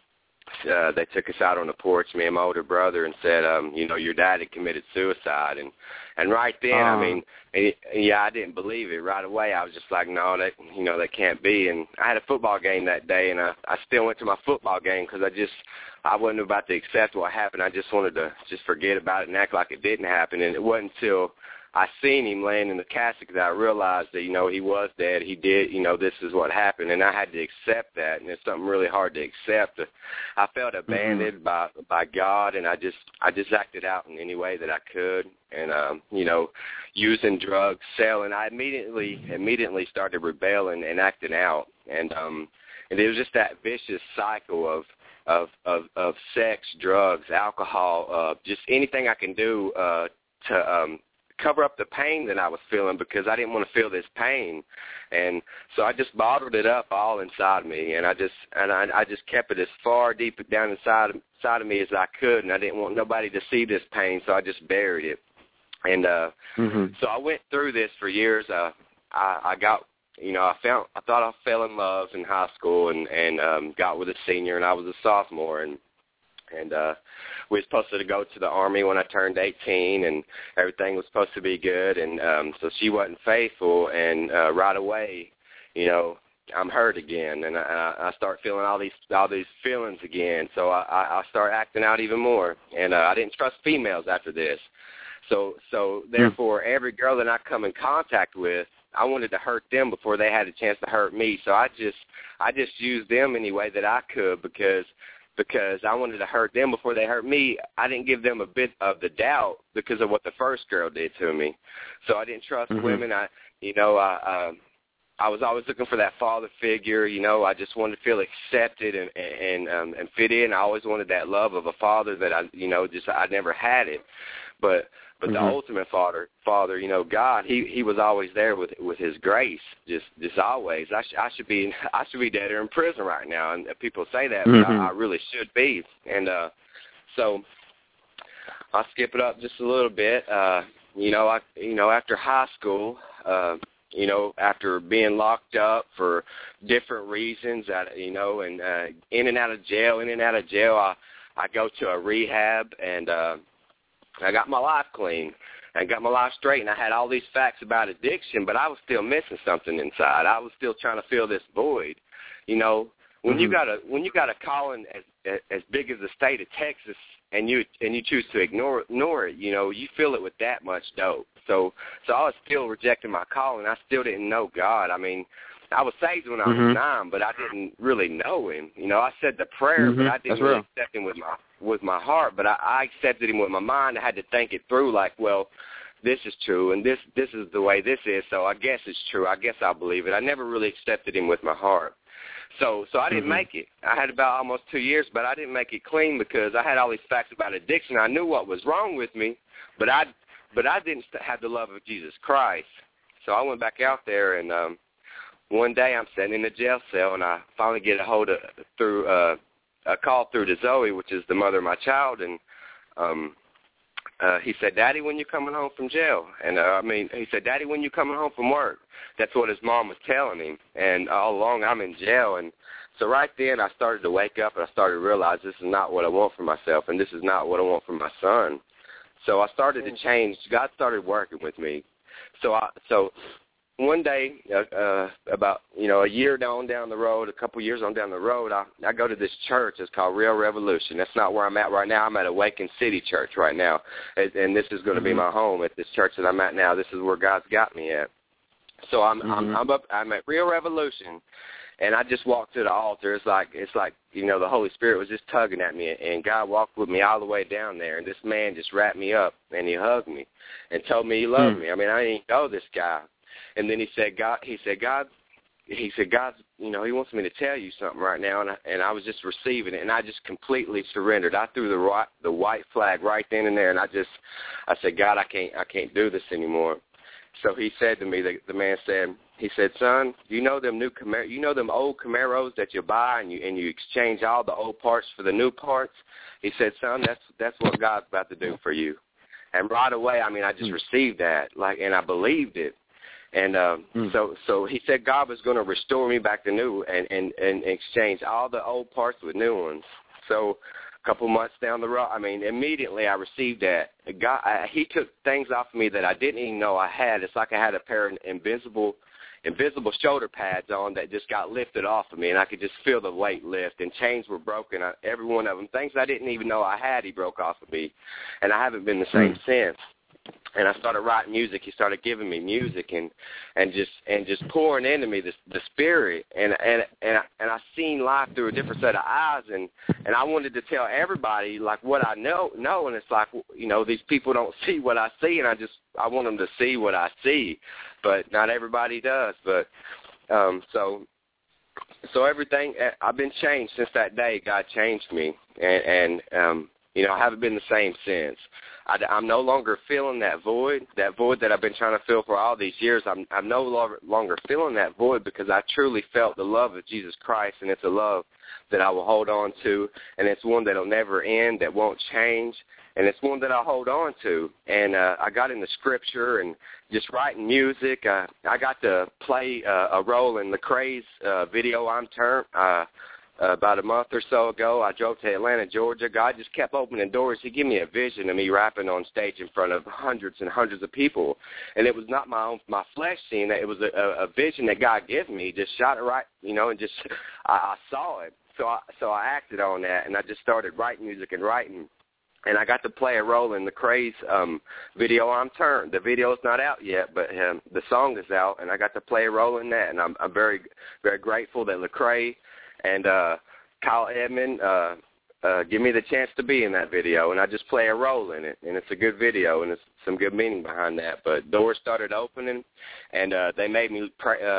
they took us out on the porch, me and my older brother, and said, your dad had committed suicide. And right then, I mean, I didn't believe it right away. I was just like, no, that can't be. And I had a football game that day, and I still went to my football game because I wasn't about to accept what happened. I just wanted to just forget about it and act like it didn't happen. And it wasn't until I seen him laying in the casket that I realized that, he was dead. He did, this is what happened. And I had to accept that, and it's something really hard to accept. I felt abandoned by God, and I just acted out in any way that I could. And, using drugs, selling, I immediately started rebelling and acting out. And it was just that vicious cycle of sex, drugs, alcohol, just anything I can do to cover up the pain that I was feeling, because I didn't want to feel this pain. And so I just bottled it up all inside me, and I just kept it as far deep down inside of me as I could, and I didn't want nobody to see this pain, so I just buried it. And so I went through this for years. I got, I thought I fell in love in high school, and got with a senior, and I was a sophomore, and we were supposed to go to the Army when I turned 18, and everything was supposed to be good, and so she wasn't faithful, and right away, I'm hurt again, and I start feeling all these feelings again, so I start acting out even more, and I didn't trust females after this. So therefore, every girl that I come in contact with, I wanted to hurt them before they had a chance to hurt me. So I just used them any way that I could because I wanted to hurt them before they hurt me. I didn't give them a bit of the doubt because of what the first girl did to me. So I didn't trust women. I was always looking for that father figure. I just wanted to feel accepted and fit in. I always wanted that love of a father that I never had it. But the ultimate father, God, he was always there with his grace, just always. I should be dead or in prison right now, and people say that, but I really should be. And so I'll skip it up just a little bit. After high school, after being locked up for different reasons, and in and out of jail, I go to a rehab, and I got my life clean and got my life straight, and I had all these facts about addiction, but I was still missing something inside. I was still trying to fill this void. When you got a calling as big as the state of Texas, and you choose to ignore it, you fill it with that much dope. So I was still rejecting my calling. I still didn't know God. I mean, I was saved when I was 9, but I didn't really know him. I said the prayer, but I didn't really accept him with my heart. But I accepted him with my mind. I had to think it through, like, well, this is true, and this is the way this is, so I guess it's true. I guess I'll believe it. I never really accepted him with my heart. So I didn't make it. I had about almost 2 years, but I didn't make it clean because I had all these facts about addiction. I knew what was wrong with me, but I didn't have the love of Jesus Christ. So I went back out there, and one day I'm sitting in a jail cell, and I finally get a hold of through a call through to Zoe, which is the mother of my child, and he said, "Daddy, when you coming home from jail?" And he said, "Daddy, when you coming home from work?" That's what his mom was telling him, and all along I'm in jail. And so right then I started to wake up, and I started to realize this is not what I want for myself, and this is not what I want for my son. So I started to change. God started working with me. So one day, about a year down the road, a couple years on down the road, I go to this church. It's called Real Revolution. That's not where I'm at right now. I'm at Awaken City Church right now, and this is going to be my home at this church that I'm at now. This is where God's got me at. So I'm at Real Revolution, and I just walked to the altar. It's like the Holy Spirit was just tugging at me, and God walked with me all the way down there, and this man just wrapped me up, and he hugged me and told me he loved me. I mean, I didn't know this guy. And then he said, God, he wants me to tell you something right now, and I was just receiving it, and I just completely surrendered. I threw the white flag right then and there, and I said, God, I can't do this anymore. So he said to me, the man said, he said, son, you know them old Camaros that you buy and you exchange all the old parts for the new parts? He said, son, that's what God's about to do for you. And right away, I just received that, and I believed it. And so he said God was going to restore me back to new and exchange all the old parts with new ones. So a couple months down the road, immediately I received that. He took things off of me that I didn't even know I had. It's like I had a pair of invisible shoulder pads on that just got lifted off of me, and I could just feel the weight lift, and chains were broken, every one of them. Things I didn't even know I had, he broke off of me, and I haven't been the same since. And I started writing music. He started giving me music and just pouring into me the spirit, and I seen life through a different set of eyes, and I wanted to tell everybody like what I know, and it's like, you know, these people don't see what I see, and I want them to see what I see, but not everybody does. But so everything, I've been changed since that day. God changed me, and you know, I haven't been the same since. I'm no longer feeling that void that I've been trying to fill for all these years. I'm no longer feeling that void because I truly felt the love of Jesus Christ, and it's a love that I will hold on to, and it's one that will never end, that won't change, and it's one that I hold on to. And I got into Scripture and just writing music. I got to play a role in Lecrae's video, I'm Turned. About a month or so ago, I drove to Atlanta, Georgia. God just kept opening doors. He gave me a vision of me rapping on stage in front of hundreds and hundreds of people. And it was not my flesh seeing that. It was a vision that God gave me. Just shot it right, you know, and just I saw it. So I acted on that, and I just started writing music and writing. And I got to play a role in Lecrae's video, I'm Turned. The video is not out yet, but the song is out, and I got to play a role in that. And I'm very, very grateful that Lecrae and Kyle Edmond give me the chance to be in that video, and I just play a role in it, and it's a good video, and it's some good meaning behind that. But doors started opening, and they made me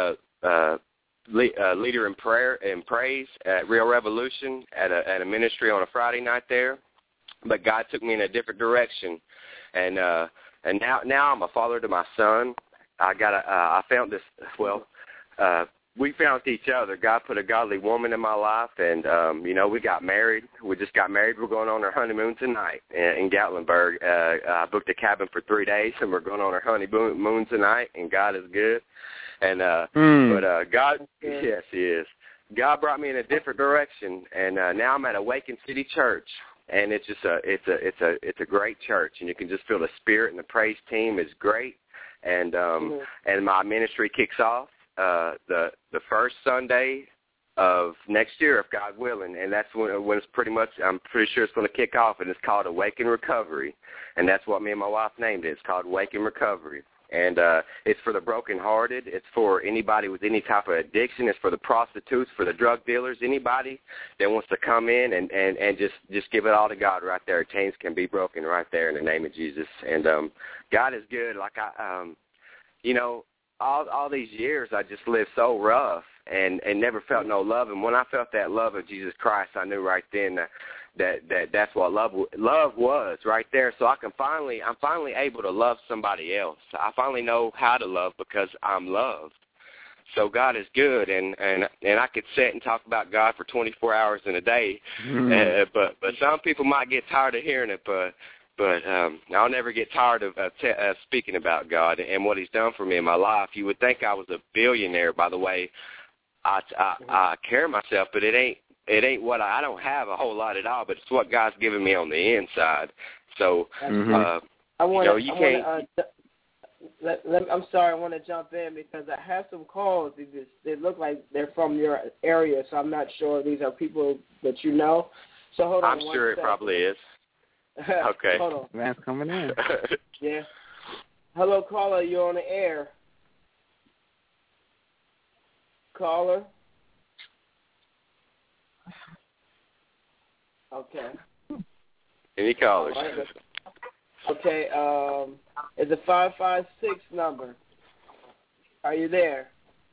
leader in prayer and praise at Real Revolution at a ministry on a Friday night there. But God took me in a different direction, and now I'm a father to my son. I found this. Well. We found each other. God put a godly woman in my life, and, you know, we got married. We just got married. We're going on our honeymoon tonight in Gatlinburg. I booked a cabin for 3 days, and we're going on our honeymoon tonight, and God is good. And but God, yes, He is. God brought me in a different direction, and now I'm at Awaken City Church, and it's just it's a great church, and you can just feel the spirit, and the praise team is great, and my ministry kicks off the first Sunday of next year, if God willing, and that's when it's pretty much, I'm pretty sure it's going to kick off, and it's called Awaken Recovery, and that's what me and my wife named it. It's called Awaken Recovery, and it's for the brokenhearted. It's for anybody with any type of addiction. It's for the prostitutes, for the drug dealers, anybody that wants to come in and just give it all to God right there. Chains can be broken right there in the name of Jesus, and God is good. Like you know, all these years I just lived so rough and never felt no love. And when I felt that love of Jesus Christ, I knew right then that's what love was right there. So I'm finally able to love somebody else. I finally know how to love because I'm loved. So God is good, and I could sit and talk about God for 24 hours in a day. But some people might get tired of hearing it, but I'll never get tired of speaking about God and what He's done for me in my life. You would think I was a billionaire by the way I carry myself, but it ain't what I don't have a whole lot at all, but it's what God's given me on the inside. So, I'm sorry, I want to jump in because I have some calls. They look like they're from your area, so I'm not sure these are people that you know. So hold on. I'm sure it probably is. Okay. Hold on. Man's coming in. Yeah. Hello, caller. You're on the air. Caller. Okay. Any callers? Right. Okay. It's a 556 number. Are you there?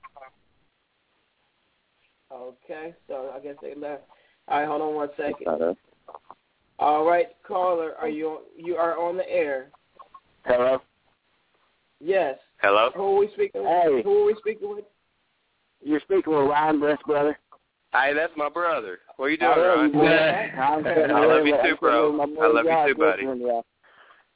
Okay. So I guess they left. All right. Hold on 1 second. All right, caller, you are on the air. Hello? Yes. Hello? Who are we speaking with? Hey. Who are we speaking with? You're speaking with Ryan Bliss, brother. Hey, that's my brother. What are you doing, Ryan? I love you too, bro. I love you too, buddy.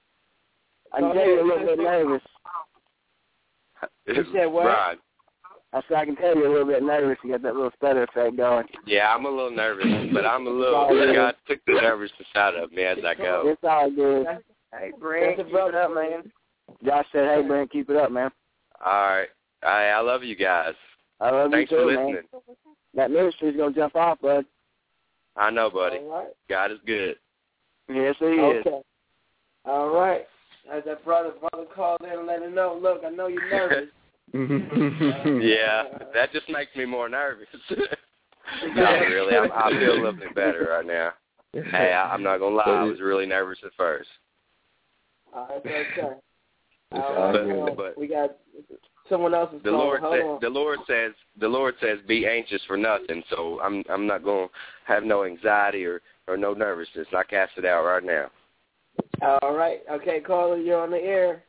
I'm getting a little bit nervous. You said what? Ryan. So I can tell you're a little bit nervous. You got that little stutter effect going. Yeah, I'm a little nervous, but I'm a little. God took the nervousness out of me as I go. It's all good. Hey, Brent, keep it up, man. Josh said, "Hey, Brent, keep it up, man." All right. I love you guys. I love Thanks you too, for listening. man. That ministry's gonna jump off, bud. I know, buddy. All right. God is good. Yes, he is. Okay. All right. As that brother called in and let him know, look, I know you're nervous. Yeah, that just makes me more nervous. Not really. I feel a little bit better right now. Hey, I'm not going to lie. I was really nervous at first. That's okay. But we got someone else's the Lord says be anxious for nothing. So I'm not going to have no anxiety or no nervousness. I cast it out right now. All right. Okay, caller, you're on the air.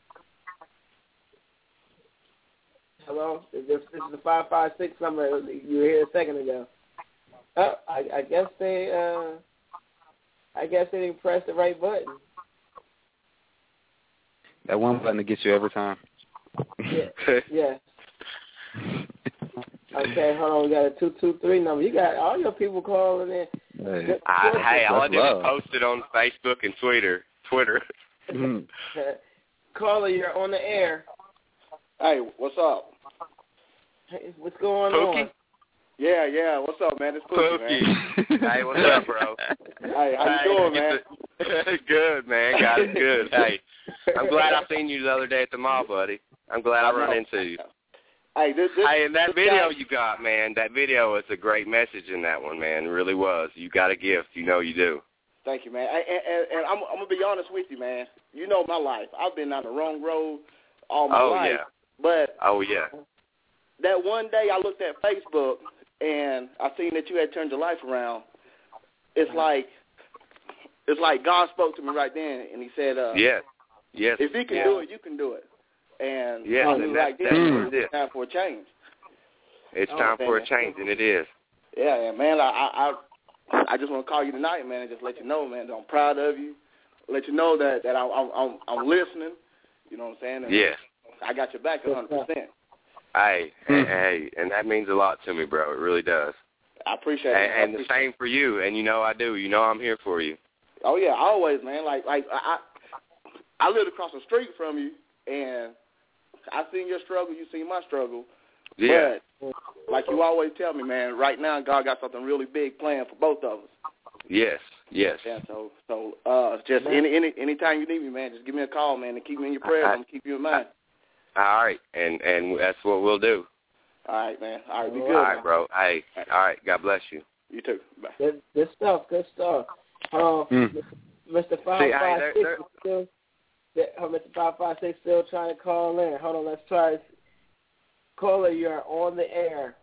Hello? This is the 556 number you were here a second ago. Oh, I guess they didn't press the right button. That one button that gets you every time. Yeah. Okay, hold on. We got a 223 number. You got all your people calling in. Hey, all I did was post it on Facebook and Twitter. Caller, you're on the air. Hey, what's up? Hey, what's going Pookie? on? Yeah. What's up, man? It's Pookie, man. Hey, what's up, bro? Hey, how you doing, man? Good, man. God is good. Hey, I'm glad I seen you the other day at the mall, buddy. I'm glad I run into you. Hey, and that video you got, man, that video was a great message in that one, man. It really was. You got a gift. You know you do. Thank you, man. And I'm going to be honest with you, man. You know my life. I've been on the wrong road all my life. Yeah. But yeah. That one day I looked at Facebook and I seen that you had turned your life around. It's like God spoke to me right then, and he said, yes. If he can do it, you can do it. And yes, I knew right then it's time for a change. It's time for a change, and it is. Yeah, man. I just want to call you tonight, man, and just let you know, man, that I'm proud of you. Let you know that I'm listening. You know what I'm saying? And yes. I got your back 100%. Hey, and that means a lot to me, bro. It really does. I appreciate it. And the same for you, and you know I do. You know I'm here for you. Oh yeah, always, man. Like I lived across the street from you, and I seen your struggle. You seen my struggle. Yeah. But like you always tell me, man, right now God got something really big planned for both of us. Yes. Yeah. So just anytime you need me, man, just give me a call, man, and keep me in your prayers. I'm gonna keep you in mind. All right, and that's what we'll do. All right, man. All right, be good. All right, bro. Hey, all right. God bless you. You too. Bye. Good stuff. Mr. 556 still. Mr. 556 still trying to call in. Hold on, let's try. Caller, you're on the air.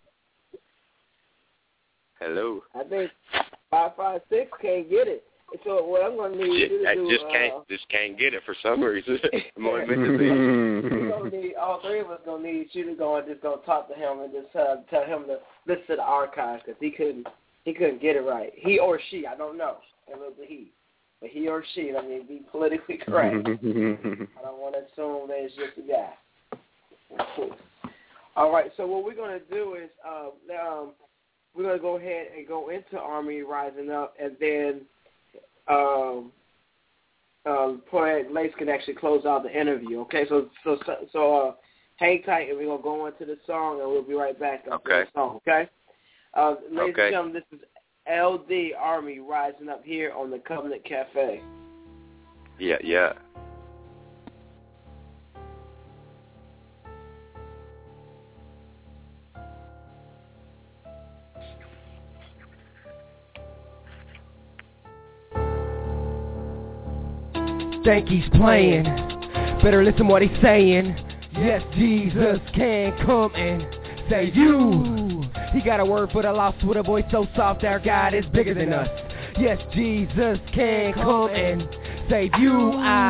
Hello. I think 556 can't get it. So what I'm going to need you to do... Just can't get it for some reason. More all three of us going to need you to go and just go talk to him and just tell him to listen to the archives because he couldn't get it right. He or she, I don't know. It was a he. But he or she, let me be politically correct. I don't want to assume that it's just a guy. All right, so what we're going to do is we're going to go ahead and go into Army Rising Up, and then Poet Lace can actually close out the interview. Okay, so hang tight, and we're going to go into the song, and we'll be right back after the song, okay? Ladies and gentlemen, this is LD Army Rising Up here on the Covenant Cafe. Yeah. Think he's playing, better listen what he's saying. Yes, Jesus can come and save you. He got a word for the lost with a voice so soft, our God is bigger than us. Yes, Jesus can come and save you.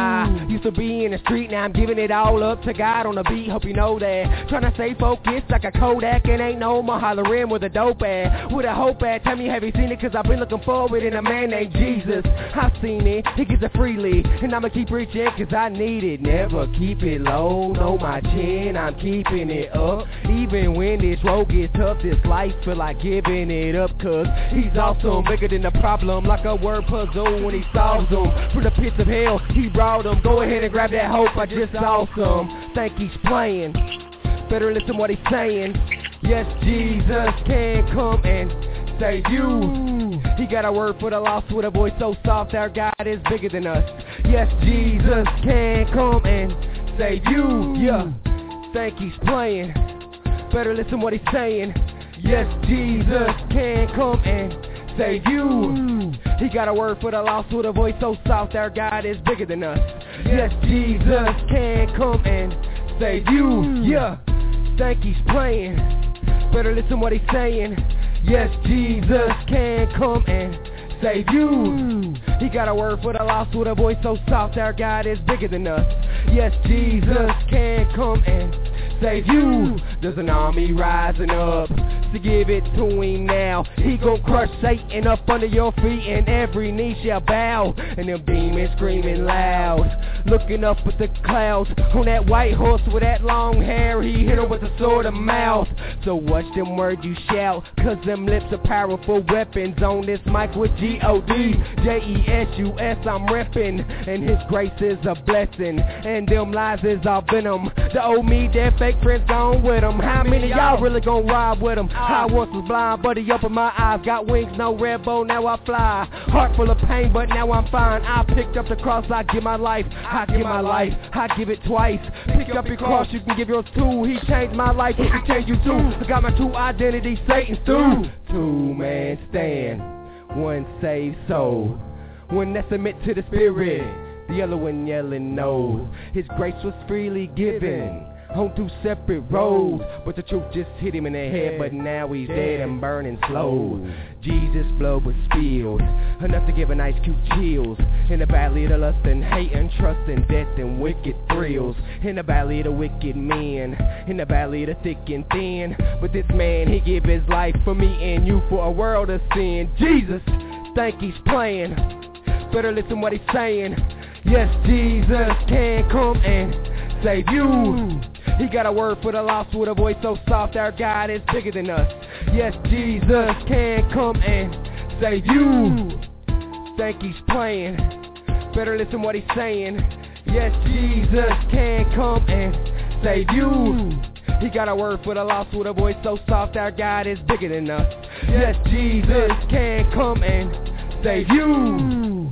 I used to be in the street, now I'm giving it all up to God on the beat, hope you know that. Tryna stay focused like a Kodak, and ain't no more hollering with a dope ad. With a hope ad, tell me have you seen it, cause I've been looking forward in a man named Jesus. I've seen it, he gives it freely, and I'ma keep reaching cause I need it. Never keep it low, know my chin, I'm keeping it up. Even when this road gets tough, this life feel like giving it up, cause he's awesome, bigger than the problem, like a word puzzle when he solves them. From the pits of hell, he brought them. Go ahead and grab that hope, I just saw some. Think he's playing, better listen what he's saying. Yes, Jesus can come and save you. He got a word for the lost with a voice so soft, our God is bigger than us. Yes, Jesus can come and save you. Yeah, think he's playing, better listen what he's saying. Yes, Jesus can come and save you. He got a word for the lost with a voice so soft, our God is bigger than us. Yes, Jesus can come and save you. Yeah, think he's playing, better listen what he's saying. Yes, Jesus can come and save you. He got a word for the lost with a voice so soft, our God is bigger than us. Yes, Jesus can come and save you. There's an army rising up to give it to him now. He gon' crush Satan up under your feet, and every knee shall bow, and them demons screaming loud, looking up at the clouds. On that white horse with that long hair, he hit him with a sword of mouth. So watch them words you shout, cause them lips are powerful weapons. On this mic with G-O-D, J-E-S-U-S I'm reppin', and his grace is a blessing, and them lies is all venom. The old me, that fake friends gone with him. How many of y'all really gon' ride with him? I once was blind, but he opened my eyes. Got wings, no red bow, now I fly. Heart full of pain, but now I'm fine. I picked up the cross, I give my life. I give my life, I give it twice. Pick up your cross, you can give yours too. He changed my life, he can change you too. I got my true identity, Satan's through. Two-man stand, one saved soul, one that submit to the Spirit, the other one yelling no. His grace was freely given on two separate roads, but the truth just hit him in the head. But now he's dead and burning slow. Jesus' blood was spilled, enough to give an ice cube chills, in the valley of the lust and hate and trust and death and wicked thrills, in the valley of the wicked men, in the valley of the thick and thin. But this man, he give his life for me and you, for a world of sin. Jesus, think he's playing, better listen what he's saying. Yes, Jesus can come and save you. He got a word for the lost with a voice so soft, our God is bigger than us. Yes, Jesus can come and save you. Think he's playing, better listen what he's saying. Yes, Jesus can come and save you. He got a word for the lost with a voice so soft, our God is bigger than us. Yes, Jesus can come and save you.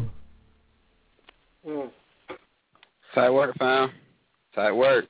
Tight work, fam. Tight work.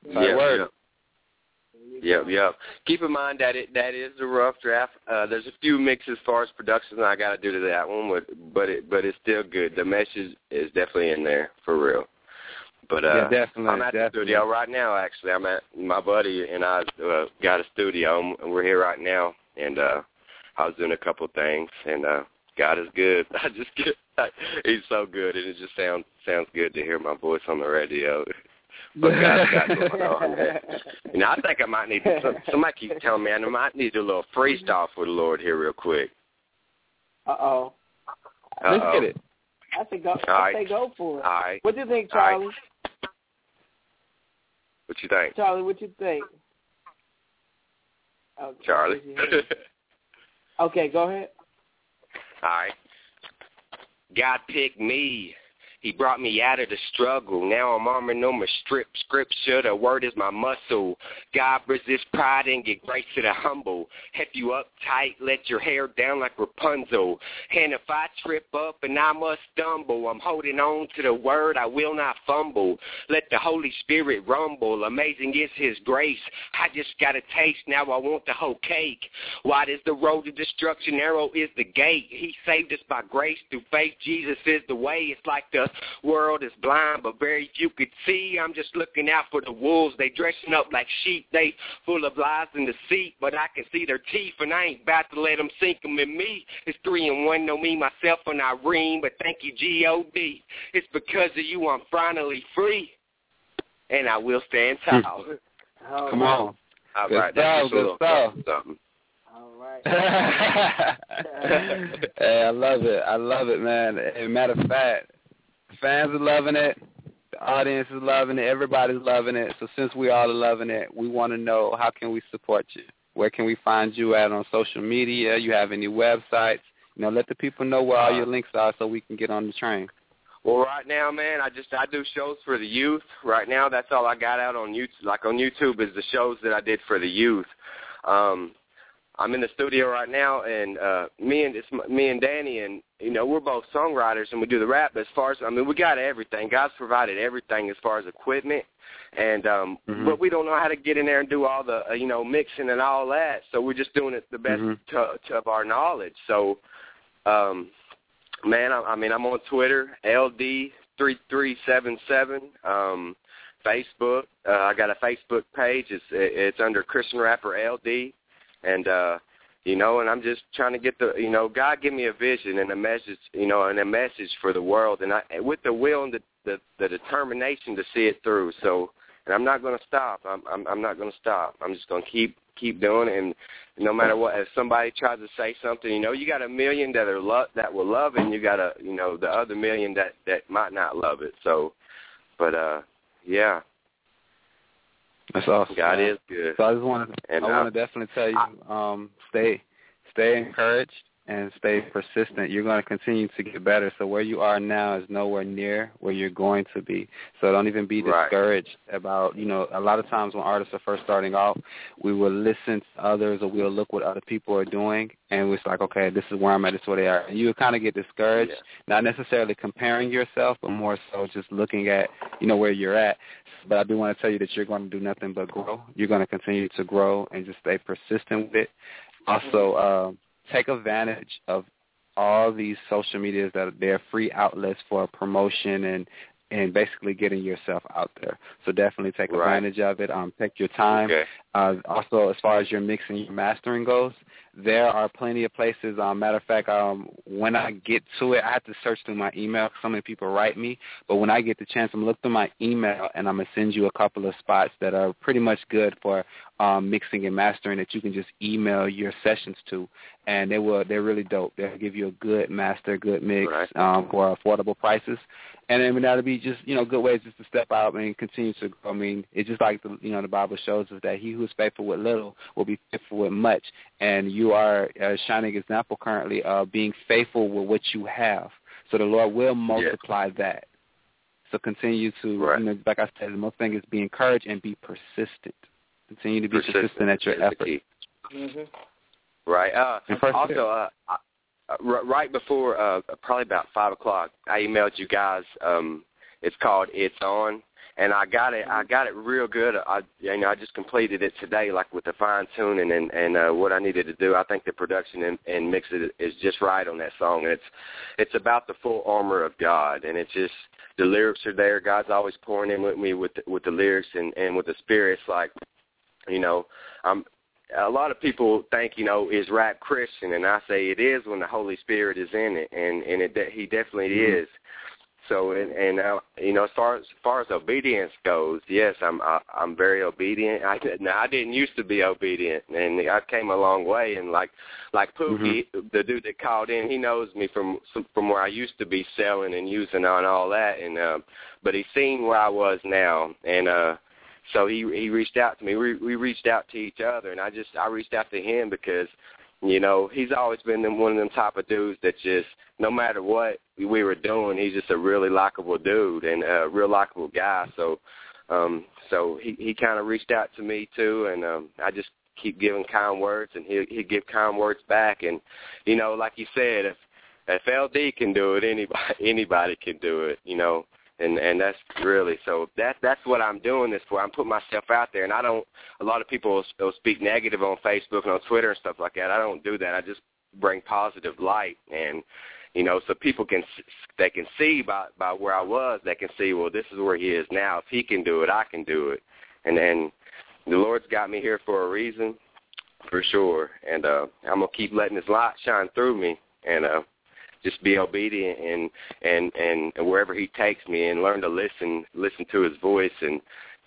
Yep. Keep in mind that that is the rough draft. There's a few mixes as far as production I got to do to that one, but it's still good. The message is definitely in there for real. But yeah, definitely, I'm at the studio right now. Actually, I'm at my buddy and I got a studio, and we're here right now. And I was doing a couple things, and God is good. He's so good, and it just sounds good to hear my voice on the radio. But God's got going on. You know, I think I might need somebody keeps telling me I might need a little freestyle for the Lord here real quick. Uh-oh. Let's get it. I say go for it. All right. What do you think, Charlie? Right. What you think? Charlie, what you think? Okay. Charlie. Okay, go ahead. All right. God picked me. He brought me out of the struggle. Now I'm arming on my scripture. The word is my muscle. God resist pride and get grace to the humble. Heft you up tight, let your hair down like Rapunzel. And if I trip up and I must stumble, I'm holding on to the word, I will not fumble. Let the Holy Spirit rumble. Amazing is his grace. I just got a taste, now I want the whole cake. Wide is the road to destruction, narrow is the gate. He saved us by grace through faith. Jesus is the way. It's like the world is blind, but very few could see. I'm just looking out for the wolves. They dressing up like sheep. They full of lies and deceit, but I can see their teeth, and I ain't about to let them sink them in me. It's 3 in 1, know me, myself, and Irene, but thank you, G.O.D. It's because of you I'm finally free, and I will stand tall. Come on. All right, that's good stuff. All right. Hey, I love it, man. As a matter of fact, fans are loving it. The audience is loving it. Everybody's loving it. So since we all are loving it, we want to know, how can we support you? Where can we find you at on social media? You have any websites? Let the people know where all your links are so we can get on the train. Well, right now, man, I do shows for the youth. Right now, that's all I got out on YouTube. Like on YouTube is the shows that I did for the youth. I'm in the studio right now, and me and Danny, and we're both songwriters, and we do the rap. But as far as we got everything. God's provided everything as far as equipment, and but we don't know how to get in there and do all the mixing and all that. So we're just doing it the best of our knowledge. So, man, I'm on Twitter, LD3377. Facebook, I got a Facebook page. It's under Christian Rapper LD. And, and I'm just trying to get God give me a vision and a message, and a message for the world. And with the will and the determination to see it through. So, and I'm not going to stop. I'm not going to stop. I'm just going to keep doing it. And no matter what, if somebody tries to say something, you got 1 million that will love it, and you got the other 1 million that might not love it. So, but, yeah. That's awesome. God is good. So I want to definitely tell you, stay encouraged and stay persistent. You're going to continue to get better. So where you are now is nowhere near where you're going to be. So don't even be discouraged about, a lot of times when artists are first starting off, we will listen to others or we'll look what other people are doing, and it's like, okay, this is where I'm at, this is where they are. And you will kind of get discouraged, not necessarily comparing yourself, but more so just looking at, where you're at. But I do want to tell you that you're going to do nothing but grow. You're going to continue to grow and just stay persistent with it. Also, take advantage of all these social medias that they're free outlets for promotion and basically getting yourself out there. So definitely take advantage of it. Take your time. Okay. Also, as far as your mixing, your mastering goes, there are plenty of places. Matter of fact, when I get to it, I have to search through my email. So many people write me. But when I get the chance, I'm going to look through my email, and I'm going to send you a couple of spots that are pretty much good for mixing and mastering that you can just email your sessions to. And they're really dope. They'll give you a good master, good mix for affordable prices. And then that'll be just, good ways just to step out and continue to grow. It's just like the Bible shows us that he who is faithful with little will be faithful with much. And you are a shining example currently of being faithful with what you have. So the Lord will multiply that. So continue to, like I said, the most thing is be encouraged and be persistent. Continue to be persistent at your effort. Right. Also, right before, probably about 5 o'clock, I emailed you guys. It's called "It's On," and I got it real good. I just completed it today, like with the fine tuning and what I needed to do. I think the production and mix it is just right on that song. And it's about the full armor of God, and it's just the lyrics are there. God's always pouring in with me with the lyrics and with the spirits. Like, a lot of people think, is rap Christian, and I say it is when the Holy Spirit is in it, and he definitely is. So, and as far as obedience goes, yes, I'm very obedient. I didn't used to be obedient, and I came a long way. And like Pookie, the dude that called in, he knows me from where I used to be selling and using on all that, and but he's seen where I was now, and so he reached out to me. We reached out to each other, and I reached out to him because, he's always been one of them type of dudes that just, no matter what we were doing, he's just a really likable dude and a real likable guy. So he kind of reached out to me too, and I just keep giving kind words, and he'll give kind words back. And, like you said, if LD can do it, anybody can do it, And that's really, so that's what I'm doing this for. I'm putting myself out there, and a lot of people will speak negative on Facebook and on Twitter and stuff like that. I don't do that. I just bring positive light, and so people can see by where I was, they can see, well, this is where he is now. If he can do it, I can do it. And then the Lord's got me here for a reason, for sure. And I'm gonna keep letting His light shine through me, and just be obedient and wherever He takes me, and learn to listen to His voice, and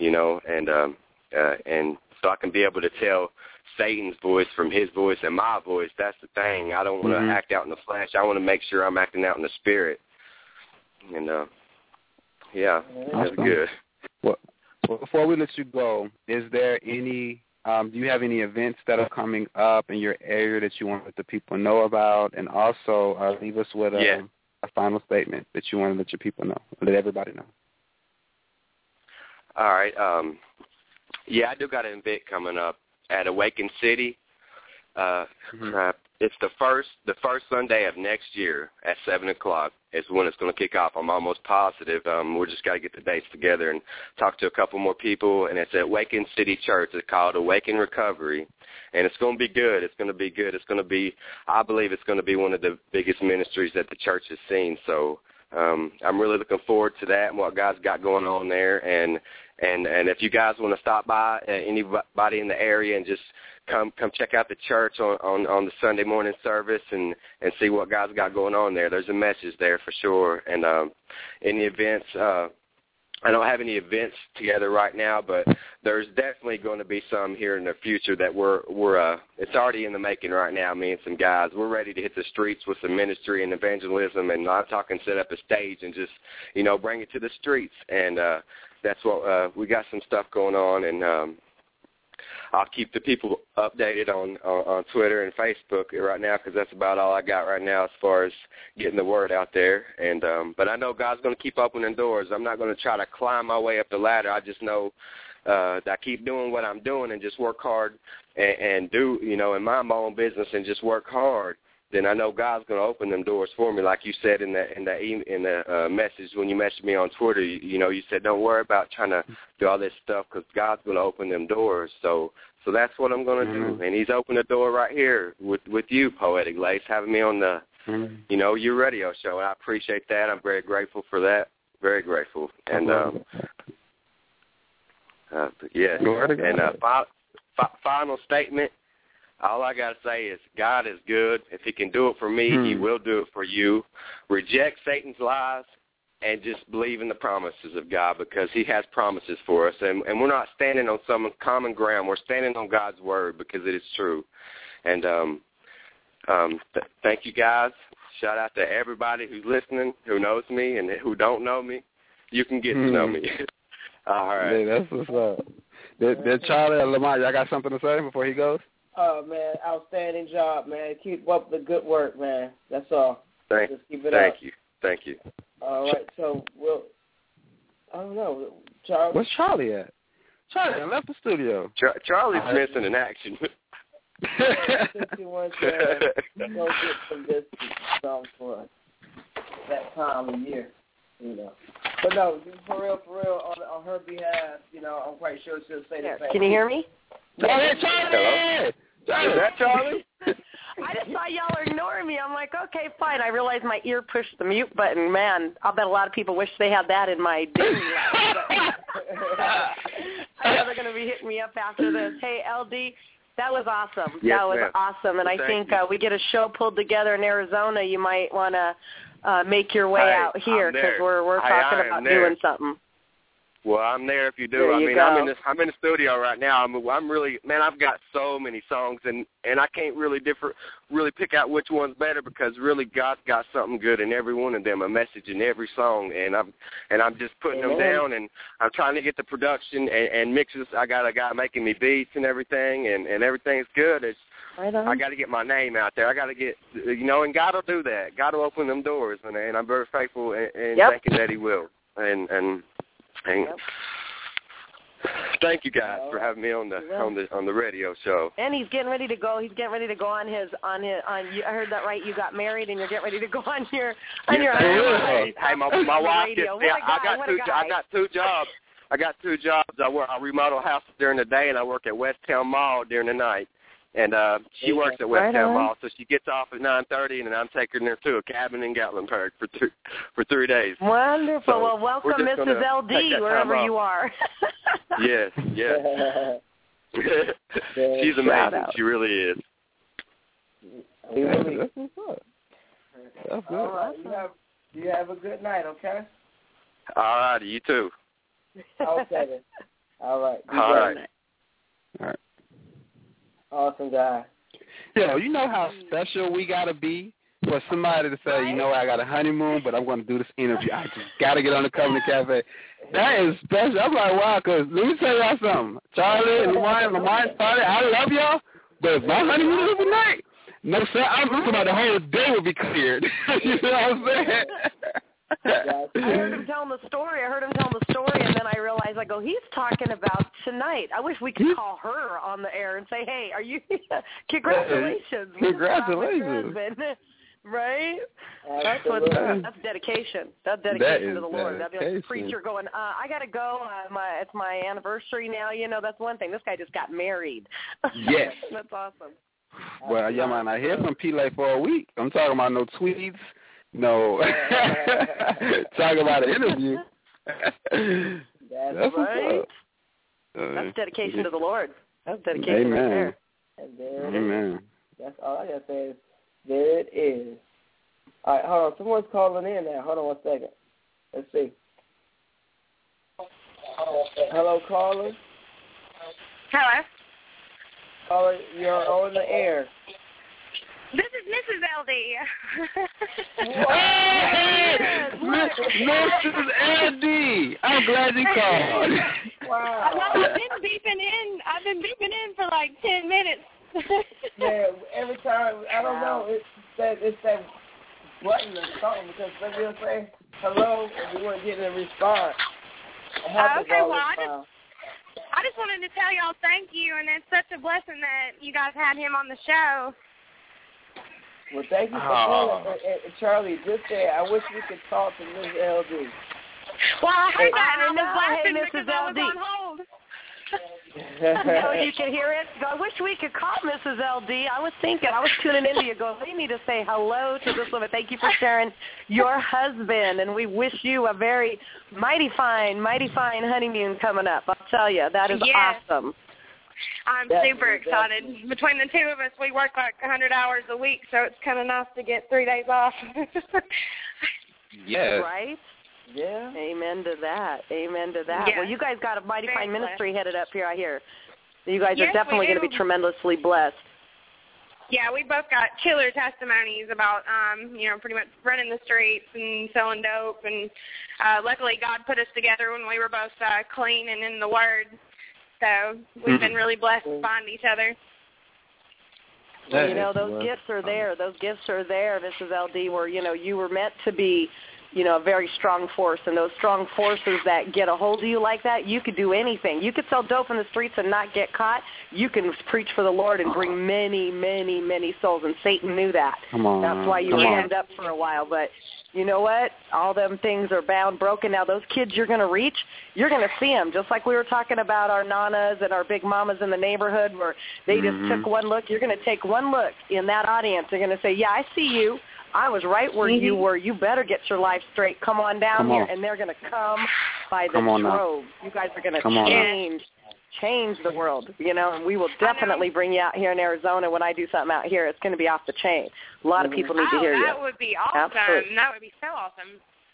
and so I can be able to tell Satan's voice from his voice and my voice. That's the thing. I don't want to act out in the flesh. I want to make sure I'm acting out in the spirit. And that's good. Well, before we let you go, is there any? Do you have any events that are coming up in your area that you want the people to know about? And also, leave us with a final statement that you want to let your people know, let everybody know. All right. I do got an event coming up at Awaken City. It's the first Sunday of next year at 7:00 is when it's going to kick off. I'm almost positive. We just got to get the dates together and talk to a couple more people. And it's at Awaken City Church. It's called Awaken Recovery, and it's going to be good. It's going to be good. It's going to be, I believe, it's going to be one of the biggest ministries that the church has seen. So I'm really looking forward to that and what God's got going on there. And if you guys want to stop by, anybody in the area, and just come check out the church on the Sunday morning service and see what God's got going on there. There's a message there for sure. And any events, I don't have any events together right now, but there's definitely going to be some here in the future that we're it's already in the making right now. Me and some guys, we're ready to hit the streets with some ministry and evangelism, and I'm talking set up a stage and just bring it to the streets. And that's what we got, some stuff going on, and I'll keep the people updated on Twitter and Facebook right now, because that's about all I got right now as far as getting the word out there. And but I know God's going to keep opening doors. I'm not going to try to climb my way up the ladder. I just know that I keep doing what I'm doing and just work hard and do, and mind my own business and just work hard. Then I know God's going to open them doors for me, like you said in the message when you messaged me on Twitter. You said don't worry about trying to do all this stuff, because God's going to open them doors. So that's what I'm going to do, and He's opened the door right here with you, Poetic Lace, having me on the your radio show. And I appreciate that. I'm very grateful for that. Very grateful. And final statement. All I got to say is God is good. If He can do it for me, He will do it for you. Reject Satan's lies and just believe in the promises of God, because He has promises for us. And we're not standing on some common ground. We're standing on God's word, because it is true. And thank you, guys. Shout out to everybody who's listening, who knows me, and who don't know me. You can get to know me. All right. Yeah, that's what's up. Did Charlie or Lamar, y'all got something to say before he goes? Oh, man, outstanding job, man. Keep up the good work, man. That's all. Just keep it up. Thank you. All right, so I don't know. Charlie? Where's Charlie at? Charlie left the studio. Charlie's missing in action. Since you want to go get some biscuits or something for that time of year, But no, for real, on her behalf, I'm quite sure she'll say the same. Can you hear me? Hey, Charlie! Is that Charlie? I just saw y'all are ignoring me. I'm like, okay, fine. I realized my ear pushed the mute button. Man, I'll bet a lot of people wish they had that in my daily life. I know they're going to be hitting me up after this. Hey, LD, that was awesome. Yes, that was ma'am. awesome. And I think we get a show pulled together in Arizona. You might want to make your way out here, because we're talking about doing something. Well, I'm there if you do. I'm in the studio right now. I'm really, man, I've got so many songs, and I can't really pick out which one's better, because really God's got something good in every one of them, a message in every song, and I'm just putting them down, and I'm trying to get the production and mixes. I got a guy making me beats and everything, and everything's good. It's right on. I got to get my name out there. I got to get, and God will do that. God will open them doors, and I'm very faithful and thinking that He will. And thank you guys for having me on the radio show. And he's getting ready to go. He's getting ready to go on his. I heard that right. You got married, and you're getting ready to go on your. Hey, my wife. I got two jobs. I remodel houses during the day, and I work at West Town Mall during the night. And she works at West Town Mall, so she gets off at 9:30, and then I'm taking her to a cabin in Gatlinburg for 3 days. Wonderful. So well, welcome, Mrs. LD, wherever you are. Yes. She's amazing. She really is. That's good. All right. You have a good night, okay? All right. You too. Okay then. All right. All right. Awesome guy. Yo, you know how special we got to be for somebody to say, you know, I got a honeymoon, but I'm going to do this interview. I just got to get on the Covenant Cafe. That is special. I'm like, wow, because let me tell y'all something. Charlie and Lamar, Charlie, I love y'all, but if my honeymoon is tonight, no, sir, I'm talking about the whole day will be cleared. You know what I'm saying? I heard him telling the story, and then I realized, he's talking about tonight. I wish we could call her on the air and say, hey, are you, congratulations. Congratulations. Right? That's dedication. That's dedication to the Lord. That'd be like the preacher going, I got to go. It's my anniversary now. You know, that's one thing. This guy just got married. Yes. That's awesome. Well, yeah, man, I hear from P-Lay for a week. I'm talking about no tweets. No. Talk about an interview. That's right. That's dedication to the Lord. That's dedication right there. Amen. That's all I got to say is, there it is. All right, hold on. Someone's calling in now. Hold on 1 second. Let's see. Hello, caller. Hello. Caller, you're on the air. This is Mrs. LD. Hey, Mrs. LD. I'm glad you called. Wow. Well, I've been beeping in for like 10 minutes. Yeah, every time, I don't know, it's that button or something, because maybe they'll say hello and we weren't getting a response. Okay, well, I just wanted to tell y'all thank you, and it's such a blessing that you guys had him on the show. Well, thank you for calling. And Charlie, just say, I wish we could talk to Ms. LD. Well, I heard that, and I was laughing because I was on hold. So you can hear it. I wish we could call Mrs. LD. I was tuning into you going, we need to say hello to this woman. Thank you for sharing your husband, and we wish you a very mighty fine honeymoon coming up. I'll tell you, that is awesome. I'm super excited. Between the two of us, we work like 100 hours a week, so it's kind of nice to get 3 days off. Yes. Right? Yeah. Amen to that. Yes. Well, you guys got a mighty fine ministry headed up here, I hear. You guys are definitely going to be tremendously blessed. Yeah, we both got killer testimonies about, pretty much running the streets and selling dope. And luckily, God put us together when we were both clean and in the Word. So we've been really blessed to find each other. Well, those gifts are there. Those gifts are there, Mrs. LD, where, you were meant to be, a very strong force. And those strong forces that get a hold of you like that, you could do anything. You could sell dope in the streets and not get caught. You can preach for the Lord and bring many, many, many souls. And Satan knew that. That's why you were hemmed up for a while. But you know what? All them things are bound, broken. Now, those kids you're going to reach, you're going to see them. Just like we were talking about our nanas and our big mamas in the neighborhood where they just took one look. You're going to take one look in that audience. They're going to say, yeah, I see you. I was right where you were. You better get your life straight. Come on down here. And they're going to come by the trove. You guys are going to change the world, and we will definitely bring you out here in Arizona. When I do something out here, it's going to be off the chain. A lot of people need to hear you. That would be awesome. Absolutely. That would be so awesome.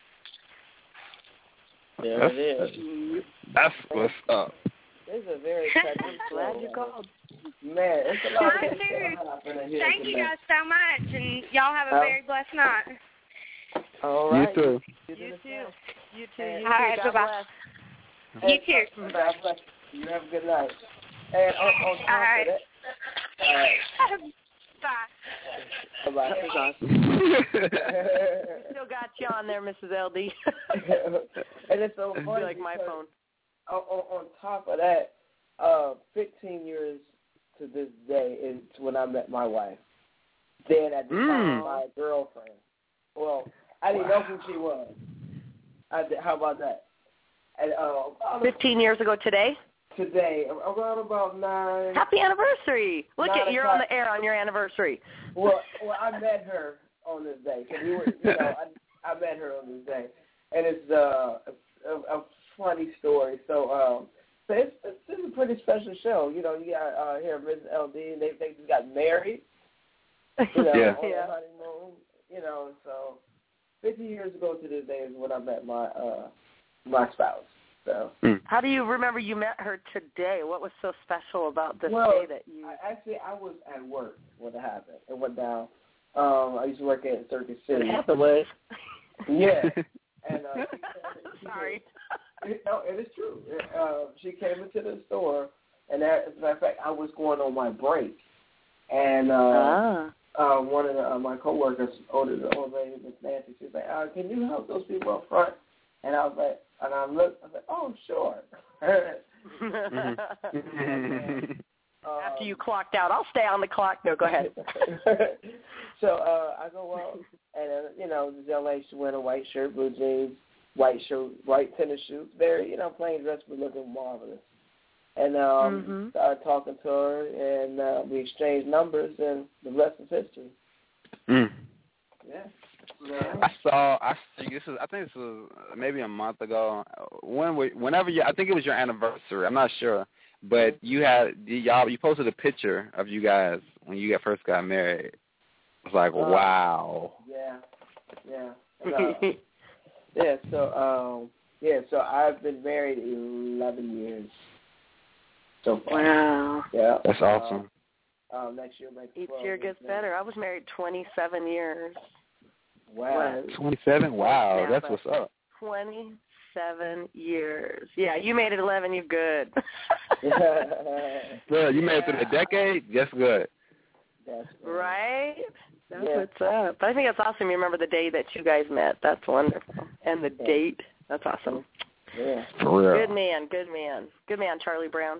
Yeah, it is. That's what's up. It's a very exciting glad you called. Man, it's a lot of Thank you guys so much, and y'all have a very blessed night. All right. You too. You too. All right, bye-bye. You too. God bless you. You have a good night. And on top of that, bye. Bye-bye. Still got you on there, Mrs. LD. And it's so funny. Like my phone. On top of that, 15 years to this day is when I met my wife. Then I became my girlfriend. Well, I didn't know who she was. How about that? And 15 years ago today? today, around about 9. Happy anniversary! Look at you're on the air on your anniversary. Well, I met her on this day. So we were, I met her on this day, and it's a funny story. So, it's a pretty special show. You got here Mrs. LD, and they just got married. On their honeymoon. So 50 years ago to this day is when I met my spouse. So. How do you remember you met her today? What was so special about this day that you... I was at work when it happened. It went down. I used to work at Circuit City. Hathaway. Yeah. And sorry. No, it is true. She came into the store, and as a matter of fact, I was going on my break. And one of my coworkers, old lady, Miss Nancy, she was like, can you help those people up front? And I was like, and I looked, I was like, oh, sure. After you clocked out, I'll stay on the clock. No, go ahead. So I go out, and, this young lady, she wearing a white shirt, blue jeans, white shirt, white tennis shoes, very, plain dress, but looking marvelous. And started talking to her, and we exchanged numbers, and the rest is history. Yeah. I think this was maybe a month ago. I think it was your anniversary. I'm not sure, but you posted a picture of you guys when you first got married. It was like, wow. Yeah. So I've been married 11 years. So far. Wow. Yeah. That's awesome. Next year makes each year gets better. I was married 27 years. Wow. 27? Wow. That's what's up. 27 years. Yeah, you made it 11. You're good. Good. You made it through the decade? That's good. That's good. Right? That's what's up. But I think that's awesome. You remember the day that you guys met. That's wonderful. And the date. That's awesome. Yeah. For real. Good man, Charlie Brown.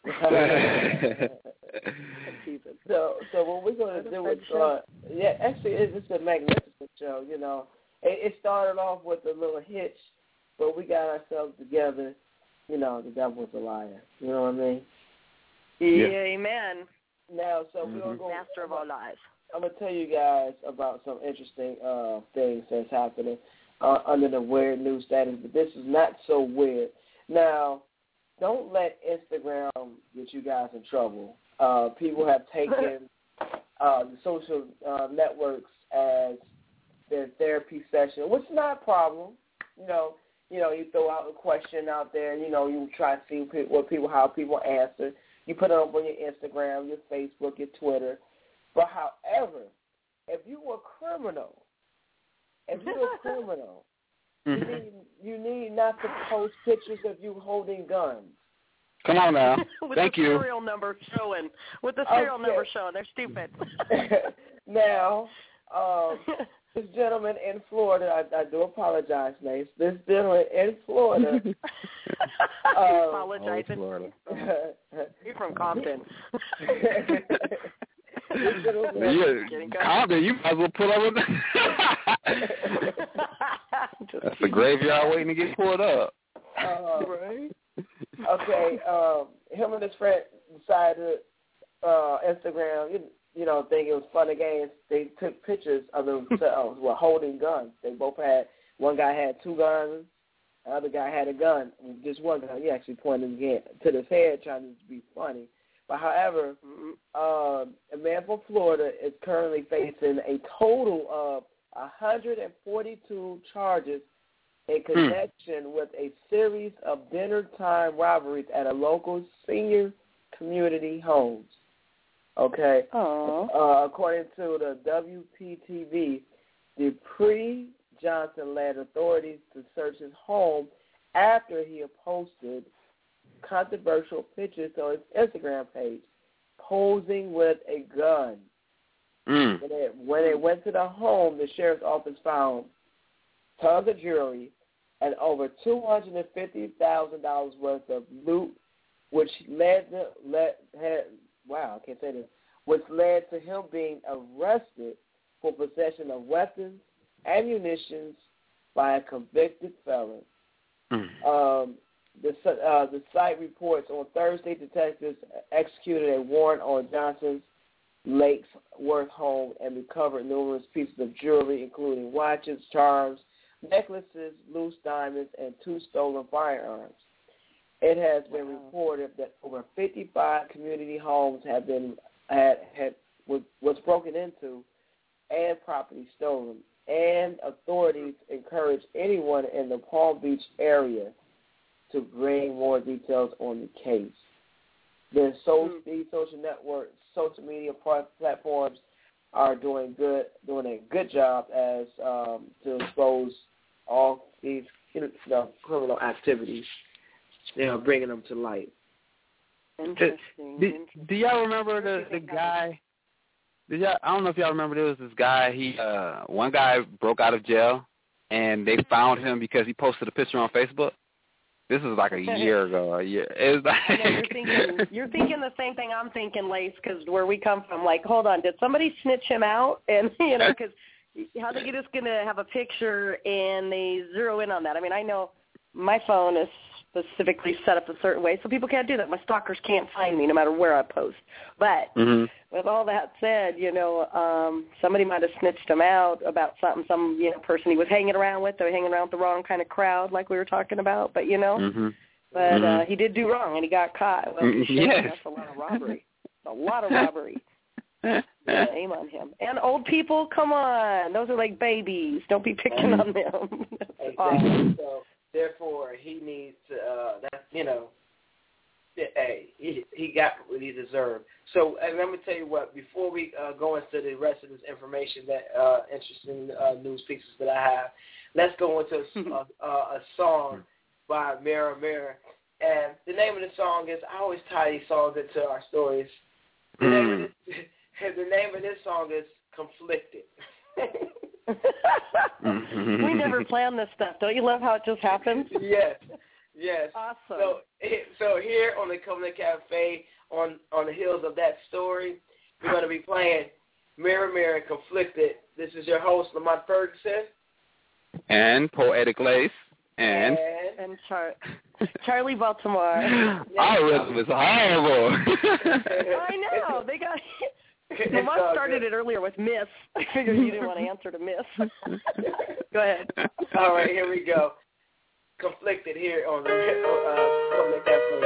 So what we're going to do is, actually it's a magnificent show, It started off with a little hitch, but we got ourselves together, the devil's a liar. You know what I mean? Yeah. Amen. Now, so we're going to go... Master of our lives. I'm going to tell you guys about some interesting things that's happening under the weird news status, but this is not so weird. Now, don't let Instagram get you guys in trouble. People have taken the social networks as their therapy session, which is not a problem. You throw out a question out there. You try to see how people answer. You put it up on your Instagram, your Facebook, your Twitter. But however, if you were a criminal, you need not to post pictures of you holding guns. Come on now. Thank you. With the serial number showing. They're stupid. Now, this gentleman in Florida, I do apologize, Mace. This gentleman in Florida. Apologizing. Florida. You're from Compton. Compton, you might as well pull up with That's a graveyard waiting to get pulled up. Right. Okay, him and his friend decided Instagram, think it was fun and games. They took pictures of themselves holding guns. They both had, one guy had 2 guns, the other guy had a gun, just one gun. He actually pointed again to his head trying to be funny. But however, a man from Florida is currently facing a total of 142 charges in connection with a series of dinner-time robberies at a local senior community homes. Okay? According to the WPTV, Dupree Johnson led authorities to search his home after he had posted controversial pictures on his Instagram page, posing with a gun. When it went to the home, the sheriff's office found tons of jewelry and over $250,000 worth of loot, which led to him being arrested for possession of weapons and munitions by a convicted felon. The site reports on Thursday, detectives executed a warrant on Johnson's Lakes Worth home and recovered numerous pieces of jewelry, including watches, charms, necklaces, loose diamonds, and 2 stolen firearms. It has been reported that over 55 community homes have been was broken into and property stolen, and authorities encourage anyone in the Palm Beach area to bring more details on the case. These social media platforms are doing a good job as to expose all these criminal activities. Bringing them to light. Interesting. Do y'all remember the guy? I don't know if y'all remember. There was this guy. One guy broke out of jail, and they found him because he posted a picture on Facebook. This was like a year ago. It was like you're thinking the same thing I'm thinking, Lace, because where we come from, like, hold on, did somebody snitch him out? And because how they just going to have a picture and they zero in on that? I mean, I know my phone is specifically set up a certain way, so people can't do that. My stalkers can't find me no matter where I post. But with all that said, somebody might have snitched him out about something, some person he was hanging around with. They were hanging around with the wrong kind of crowd, like we were talking about. But but he did do wrong and he got caught. Well, that's a lot of robbery. A lot of robbery. Shame on him. And old people, come on, those are like babies. Don't be picking on them. That's awesome. So, therefore, he needs to, he got what he deserved. So, and let me tell you what, before we go into the rest of this information, that interesting news pieces that I have, let's go into a song by Mira Mira. And the name of the song is, I always tie these songs into our stories. The name of this song is Conflicted. We never plan this stuff. Don't you love how it just happens? Yes. Awesome. So here on the Covenant Cafe, on the heels of that story, we're going to be playing Mira Mira Conflicted. This is your host, Lamont Ferguson. And Poetic Lace. And Charlie Baltimore. Our rhythm is horrible. I know. They got... Lamont started it earlier with Miss. I figured you didn't want to answer to Miss. Go ahead. All right, here we go. Conflicted here on the Public Cafe.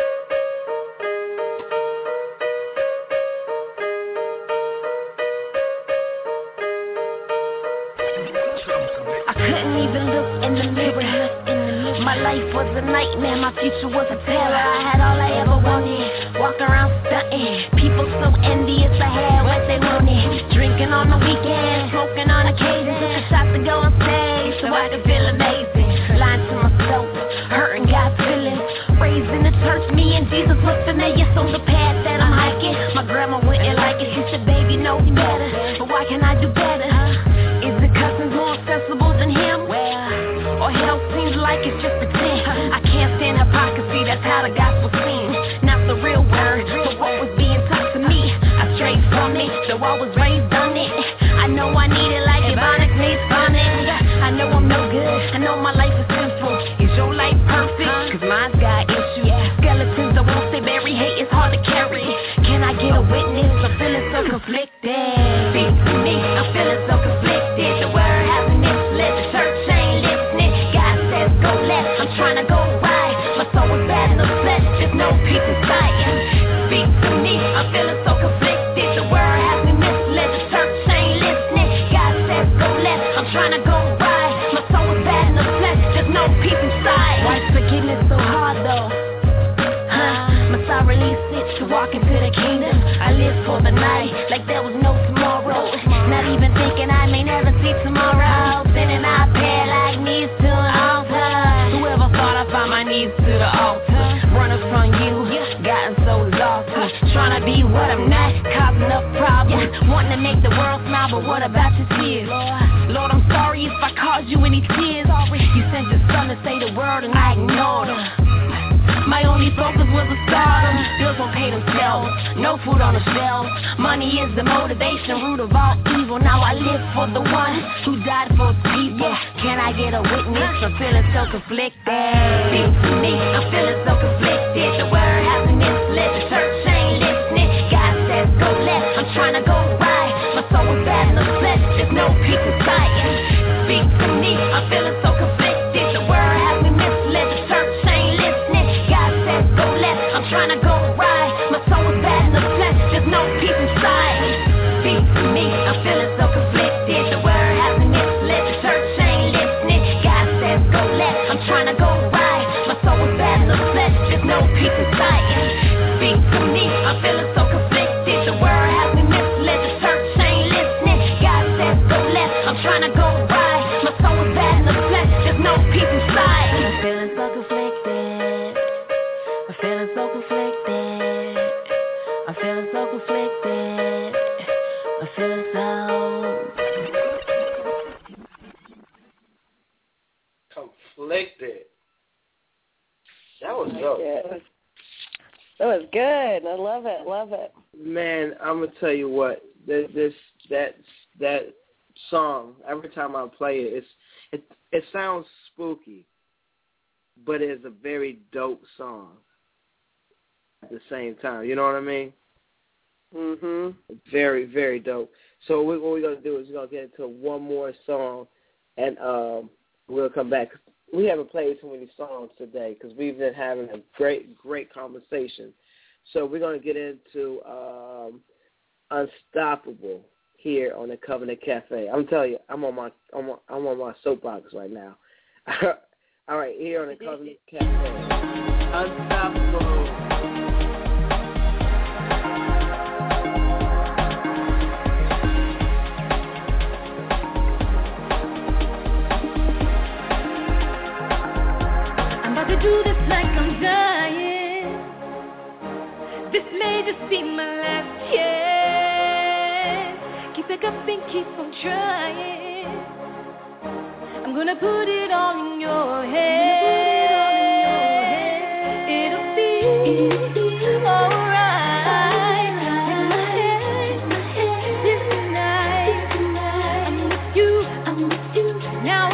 I couldn't even look in the mirror. My life was a nightmare, my future was a terror. I had all I ever wanted, walk around stunting. People so envious, I had what they wanted. Drinking on the weekend, smoking on occasion. Took a shot to go on stage so I could feel amazing. Lying to myself, hurting God's feelings. Raised in the church, me and Jesus was familiar. So the path that I'm hiking, my grandma wouldn't like it. She said, baby, know better, but why can I do better? Is the cousins more accessible than him? Or hell seems like it's just pretend. I can't stand hypocrisy, that's how the gospel seems. Not the real word, but what was being taught to me. I strayed from it, though I was raised on it. I know I need it like Ebonics needs phonics. I know I'm no good, I know my life is simple. Is your life perfect? Cause mine's got issues. Skeletons that won't stay buried, hate is hard to carry. Can I get a witness? I'm feeling so conflicted. Speak to me, I'm feeling so conflicted. The word has misled, the church ain't listening. God says go left, I'm trying to go right. My soul is bad in the flesh, there's no peace inside. Speak to me, I'm feeling so conflicted. The word has me misled, the church ain't listening. God says go left, I'm trying to go right. My soul is bad in the flesh, there's no peace inside. Why forgiveness so hard though? Must I release it to walk into the kingdom? I live for the night, like there was no tomorrow. Not even thinking I may never see tomorrow. Sending I pay like knees to an altar. Whoever thought I'd find my knees to the altar. Running from you, gotten so exhausted. Trying to be what I'm not, causing up problems. Wanting to make the world smile, but what about your tears? Lord, I'm sorry if I caused you any tears. You sent your son to say the word and I ignored him. My only focus was a stardom. Bills won't pay themselves, no food on the shelves. Money is the motivation, root of all evil. Now I live for the one who died for his people. Can I get a witness. I'm feeling so conflicted. Speak to me, I'm feeling so conflicted. The word has me misled, the church ain't listening. God says go left, I'm trying to go right. My soul is bad in the flesh, there's no peace inside. Speak to me, I'm feeling so conflicted. The word has me misled, the church ain't listening. God says go left, I'm trying to go right. My soul is bad in the flesh, there's no peace inside. Speak to me, I'm feeling so conflicted. The word has me misled, the church ain't listening. God says go left, I'm trying to go right. My soul is bad in the flesh, there's no peace inside. Speak to me, I'm feeling so conflicted. The word has me misled, the church ain't listening. God says go left, I'm trying to go right. My soul is bad in the flesh, there's no peace inside. I'm feeling so conflicted. I'm feeling so conflicted. I'm feeling so conflicted. I'm feeling so conflicted. That was dope. That was good. I love it. Love it. Man, I'm gonna tell you what. That song. Every time I play it, it sounds spooky, but it's a very dope song. At the same time, you know what I mean? Mhm. Very, very dope. So what we're gonna do is we're gonna get into one more song, and we'll come back. We haven't played so many songs today because we've been having a great conversation. So we're gonna get into Unstoppable here on the Covenant Cafe. I'm telling you, I'm on my soapbox right now. All right, here on the Covenant Cafe, Unstoppable. Do this like I'm dying. This may just be my last chance. Keep it up and keep on trying. I'm gonna put it all in your hands. It'll be alright. Take my hand this night. I'm with you. Now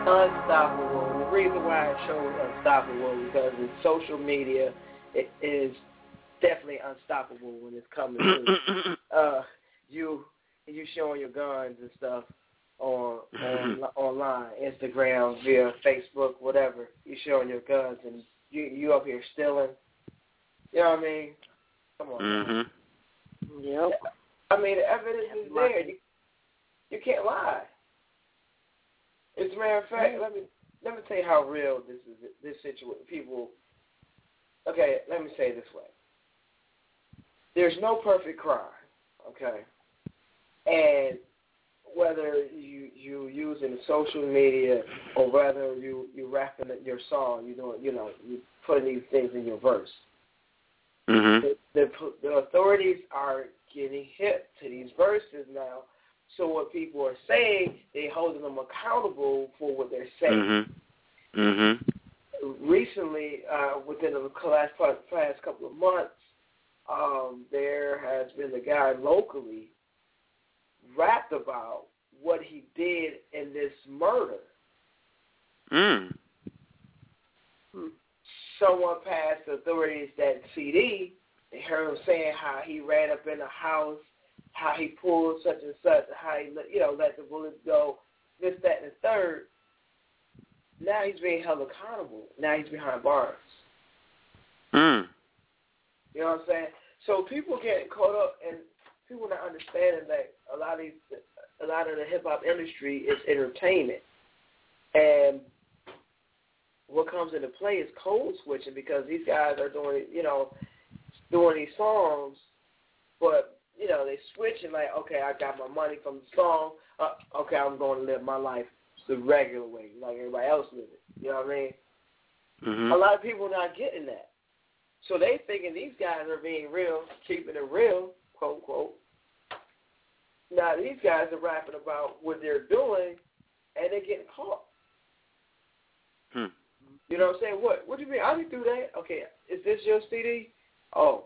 unstoppable. And the reason why it shows unstoppable because in social media, it is definitely unstoppable when it's coming to you showing your guns and stuff online, Instagram, via Facebook, whatever. You showing your guns and you up here stealing. You know what I mean? Come on. Mm-hmm. Yep. I mean, the evidence is there. You can't lie. As a matter of fact, let me tell you how real this is. This situation, people. Okay, let me say it this way. There's no perfect crime. Okay, and whether you using social media or whether you rapping your song, you putting these things in your verse. Mm-hmm. The authorities are getting hip to these verses now. So what people are saying, they're holding them accountable for what they're saying. Mm-hmm. Mm-hmm. Recently, within the past couple of months, there has been a guy locally rapped about what he did in this murder. Mm. Someone passed the authorities that CD. They heard him saying how he ran up in the house, how he pulled such and such, how he let the bullets go, this, that, and the third. Now he's being held accountable. Now he's behind bars. Mm. You know what I'm saying? So people getting caught up and people not understanding that a lot of the hip hop industry is entertainment, and what comes into play is code switching because these guys are doing these songs, but they switching like, okay, I got my money from the song, okay, I'm going to live my life the regular way, like everybody else lives it. You know what I mean? Mm-hmm. A lot of people are not getting that, so they thinking these guys are being real, keeping it real, quote unquote. Now these guys are rapping about what they're doing, and they're getting caught. Hmm. You know what I'm saying? What do you mean? I didn't do that. Okay, is this your CD? Oh.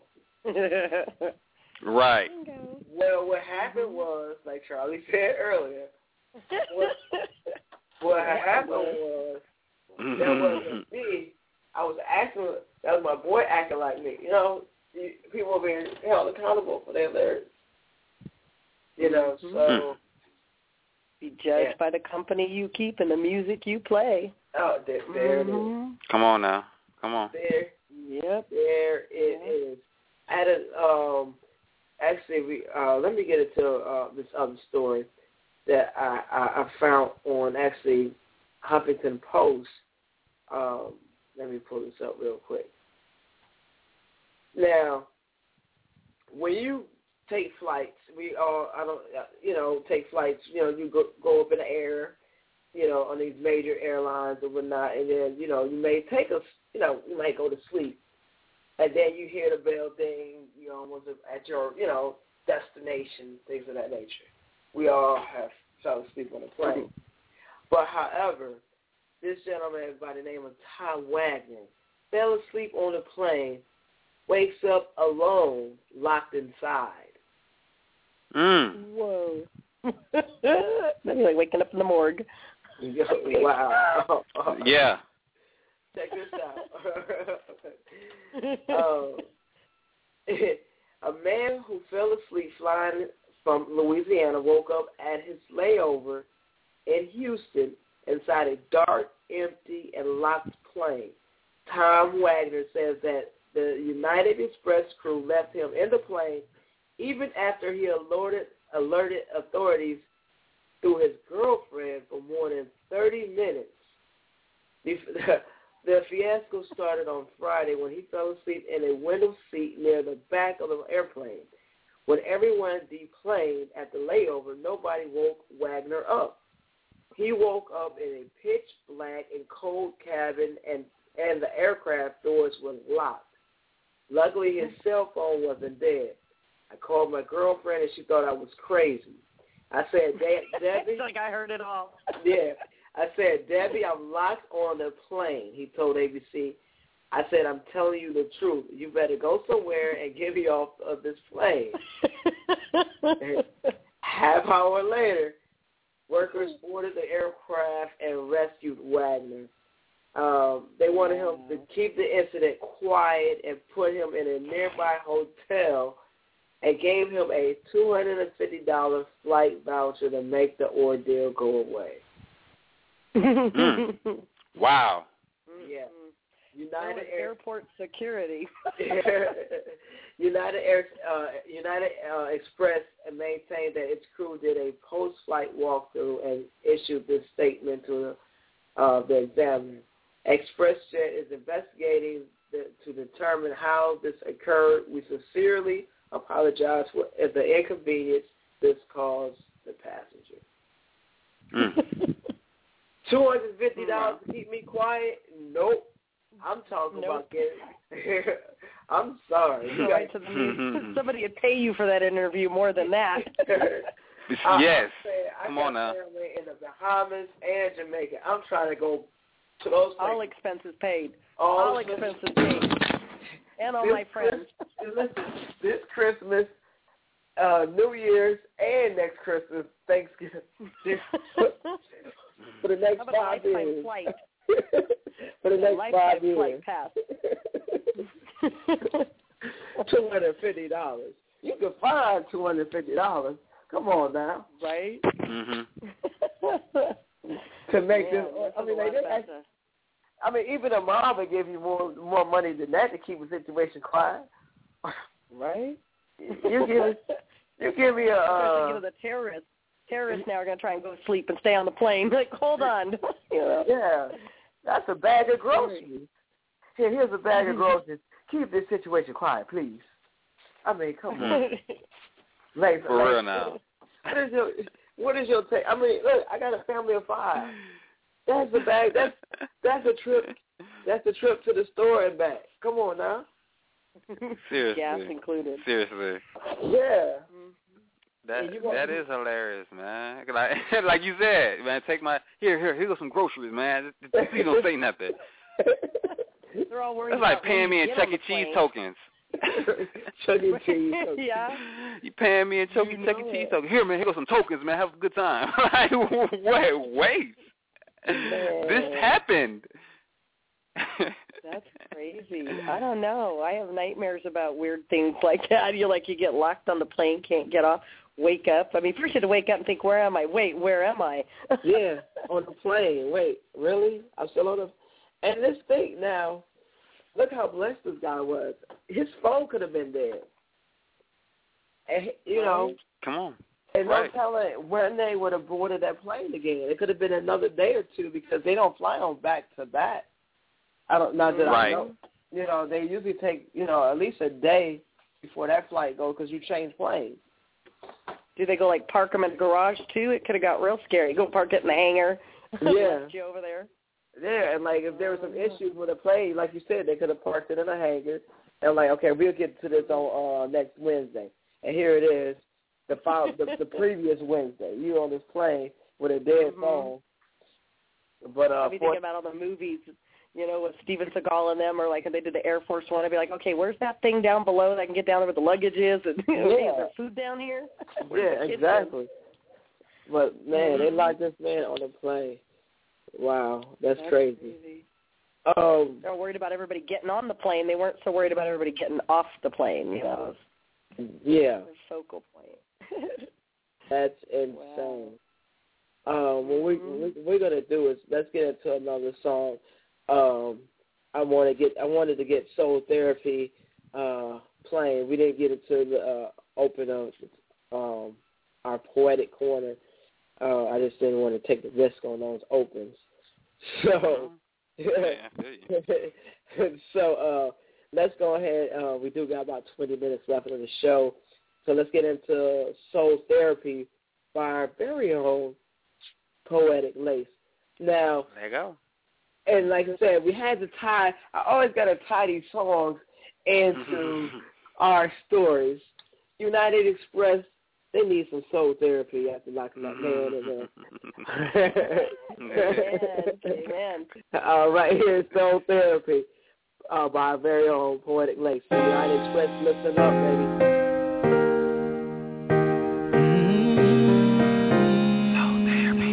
Right. Well, what happened was, like Charlie said earlier, what happened was, that wasn't me. I was acting, that was my boy acting like me. People are being held accountable for their lyrics. So. Be judged by the company you keep and the music you play. Oh, there it is. Come on now. Come on. There. Yep. There it is. I had actually, let me get into this other story that I found on actually Huffington Post. Let me pull this up real quick. Now, when you take flights, take flights, you go up in the air, on these major airlines or whatnot, and then, you may take you might go to sleep. And then you hear the bell ding, almost at your, destination, things of that nature. We all have fell asleep on a plane. But however, this gentleman by the name of Tom Wagner fell asleep on the plane, wakes up alone, locked inside. Mm. Whoa. Maybe like waking up in the morgue. Wow. Yeah. Check this out. A man who fell asleep flying from Louisiana woke up at his layover in Houston inside a dark, empty, and locked plane. Tom Wagner says that the United Express crew left him in the plane even after he alerted authorities through his girlfriend for more than 30 minutes. The fiasco started on Friday when he fell asleep in a window seat near the back of the airplane. When everyone deplaned at the layover, nobody woke Wagner up. He woke up in a pitch-black and cold cabin, and the aircraft doors were locked. Luckily, his cell phone wasn't dead. I called my girlfriend, and she thought I was crazy. I said, Debbie. It's like I heard it all. Yeah. I said, Debbie, I'm locked on the plane, he told ABC. I said, I'm telling you the truth. You better go somewhere and get me off of this plane. Half hour later, Workers boarded the aircraft and rescued Wagner. They wanted him to keep the incident quiet and put him in a nearby hotel and gave him a $250 flight voucher to make the ordeal go away. Wow. Yeah. United Airport security. United Express maintained that its crew did a post-flight walkthrough and issued this statement to the examiner. ExpressJet is investigating to determine how this occurred. We sincerely apologize for the inconvenience this caused the passenger. $250 to keep me quiet? Nope. I'm talking about getting. I'm sorry. Somebody would pay you for that interview more than that. Yes. Come on now. Family in the Bahamas and Jamaica. I'm trying to go to those places. All expenses paid. All expenses paid. And all my friends. Listen, this Christmas, New Year's, and next Christmas, Thanksgiving. For the next 5 years. Flight? For the next 5 years. Flight pass. $250. You can find $250. Come on now. Right? To make this. I mean, even a mom would give you more money than that to keep a situation quiet. Right? You give me a. The terrorists now are going to try and go to sleep and stay on the plane. Like, hold on. Yeah. That's a bag of groceries. Here's a bag of groceries. Keep this situation quiet, please. I mean, come on. For real now. What is your take? I mean, look, I got a family of 5. That's a bag. That's a trip. That's a trip to the store and back. Come on now. Seriously. Gas included. Seriously. Yeah. That is hilarious, man. Like you said, man, take my here goes some groceries, man. Please don't say nothing. They're all worried. It's like paying me in Chuck E. Cheese tokens. Chuck E. Cheese tokens. Yeah. You paying me in Chuck E. Cheese tokens? Here, man, here goes some tokens, man. Have a good time. Like, wait. This happened. That's crazy. I don't know. I have nightmares about weird things like that. You get locked on the plane, can't get off, wake up. I mean, first you had to wake up and think, where am I? Wait, where am I? Yeah, on the plane. Wait, really? I'm still on the. And let's think now. Look how blessed this guy was. His phone could have been dead. And come on. And no telling when they would have boarded that plane again. It could have been another day or two because they don't fly on back to back. I don't know that I know. They usually take, at least a day before that flight goes because you change planes. Do they go, park them in the garage, too? It could have got real scary. Go park it in the hangar. Yeah. Left you over there. Yeah, and, if there were some issues with a plane, like you said, they could have parked it in a hangar. And, okay, we'll get to this on next Wednesday. And here it is, the previous Wednesday. You on this plane with a dead phone. But I'll be thinking about all the movies, with Steven Seagal and them, or if they did the Air Force One, I'd be like, okay, where's that thing down below that I can get down there where the luggage is? And, is there food down here? Yeah, exactly. But, man, they locked this man on the plane. Wow, that's crazy. They're worried about everybody getting on the plane. They weren't so worried about everybody getting off the plane, Yeah. Their focal point. That's insane. What we're gonna do is let's get into another song. I wanted to get Soul Therapy playing. We didn't get into the open of our poetic corner. I just didn't want to take the risk on those opens. So, let's go ahead. We do got about 20 minutes left of the show. So let's get into Soul Therapy by our very own Poetic Lace. Now, there you go. And like I said, we had to I always got to tie these songs into our stories. United Express, they need some soul therapy after locking that man in there. Amen. All right, here's Soul Therapy by our very own Poetic Lace. So United Express, listen up, baby. Soul Therapy.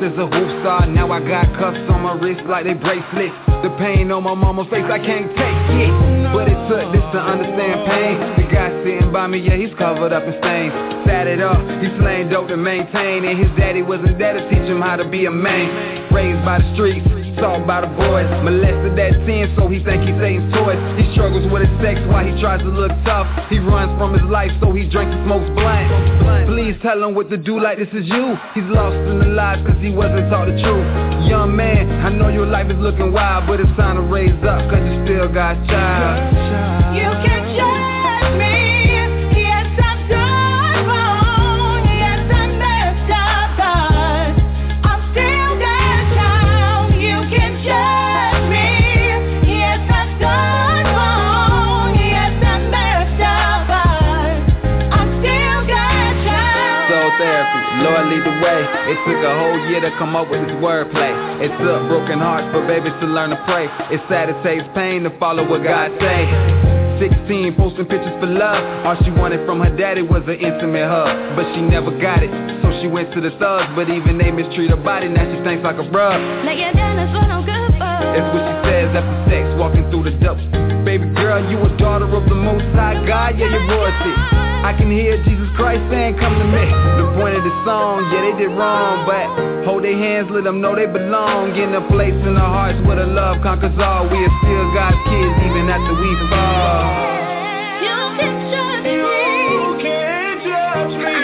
as a hoop star. Now I got cuffs on my wrist like they bracelets. The pain on my mama's face, I can't take it. But it took this to understand pain. The guy sitting by me, yeah, he's covered up in stains. Sat it up, he slang dope to maintain. And his daddy wasn't there to teach him how to be a man. Raised by the streets, taught by the boys. Molested at 10, so he think he's Satan's toys. He struggles with his sex while he tries to look tough. He runs from his life, so he drinks and smokes blunt. Please tell him what to do like this is you. He's lost in the lies cause he wasn't taught the truth. Young man, I know your life is looking wild, but it's time to raise up cause you still got child. You can judge me. Yes, I've done wrong. Yes, I messed up, but I'm still that child. You can judge me. Yes, I've done wrong. Yes, I messed up, but I'm still that child. Soul therapy, Lord lead the way. It took a whole year to come up with this wordplay. It took broken hearts for babies to learn to pray. It's sad it takes pain to follow what God say. 16, posting pictures for love. All she wanted from her daddy was an intimate hug, but she never got it, so she went to the thugs. But even they mistreat her body, now she thinks like a bruh. Now you're done, that's what I'm good for. That's what she says after sex, walking through the dope. Baby girl, you a daughter of the Most High God, yeah, you're royalty. I can hear Jesus Christ saying, come to me. The point of the song, yeah, they did wrong, but hold their hands, let them know they belong. In a place in our hearts where the love conquers all. We are still God's kids even after we fall. You can judge me. You can't judge me.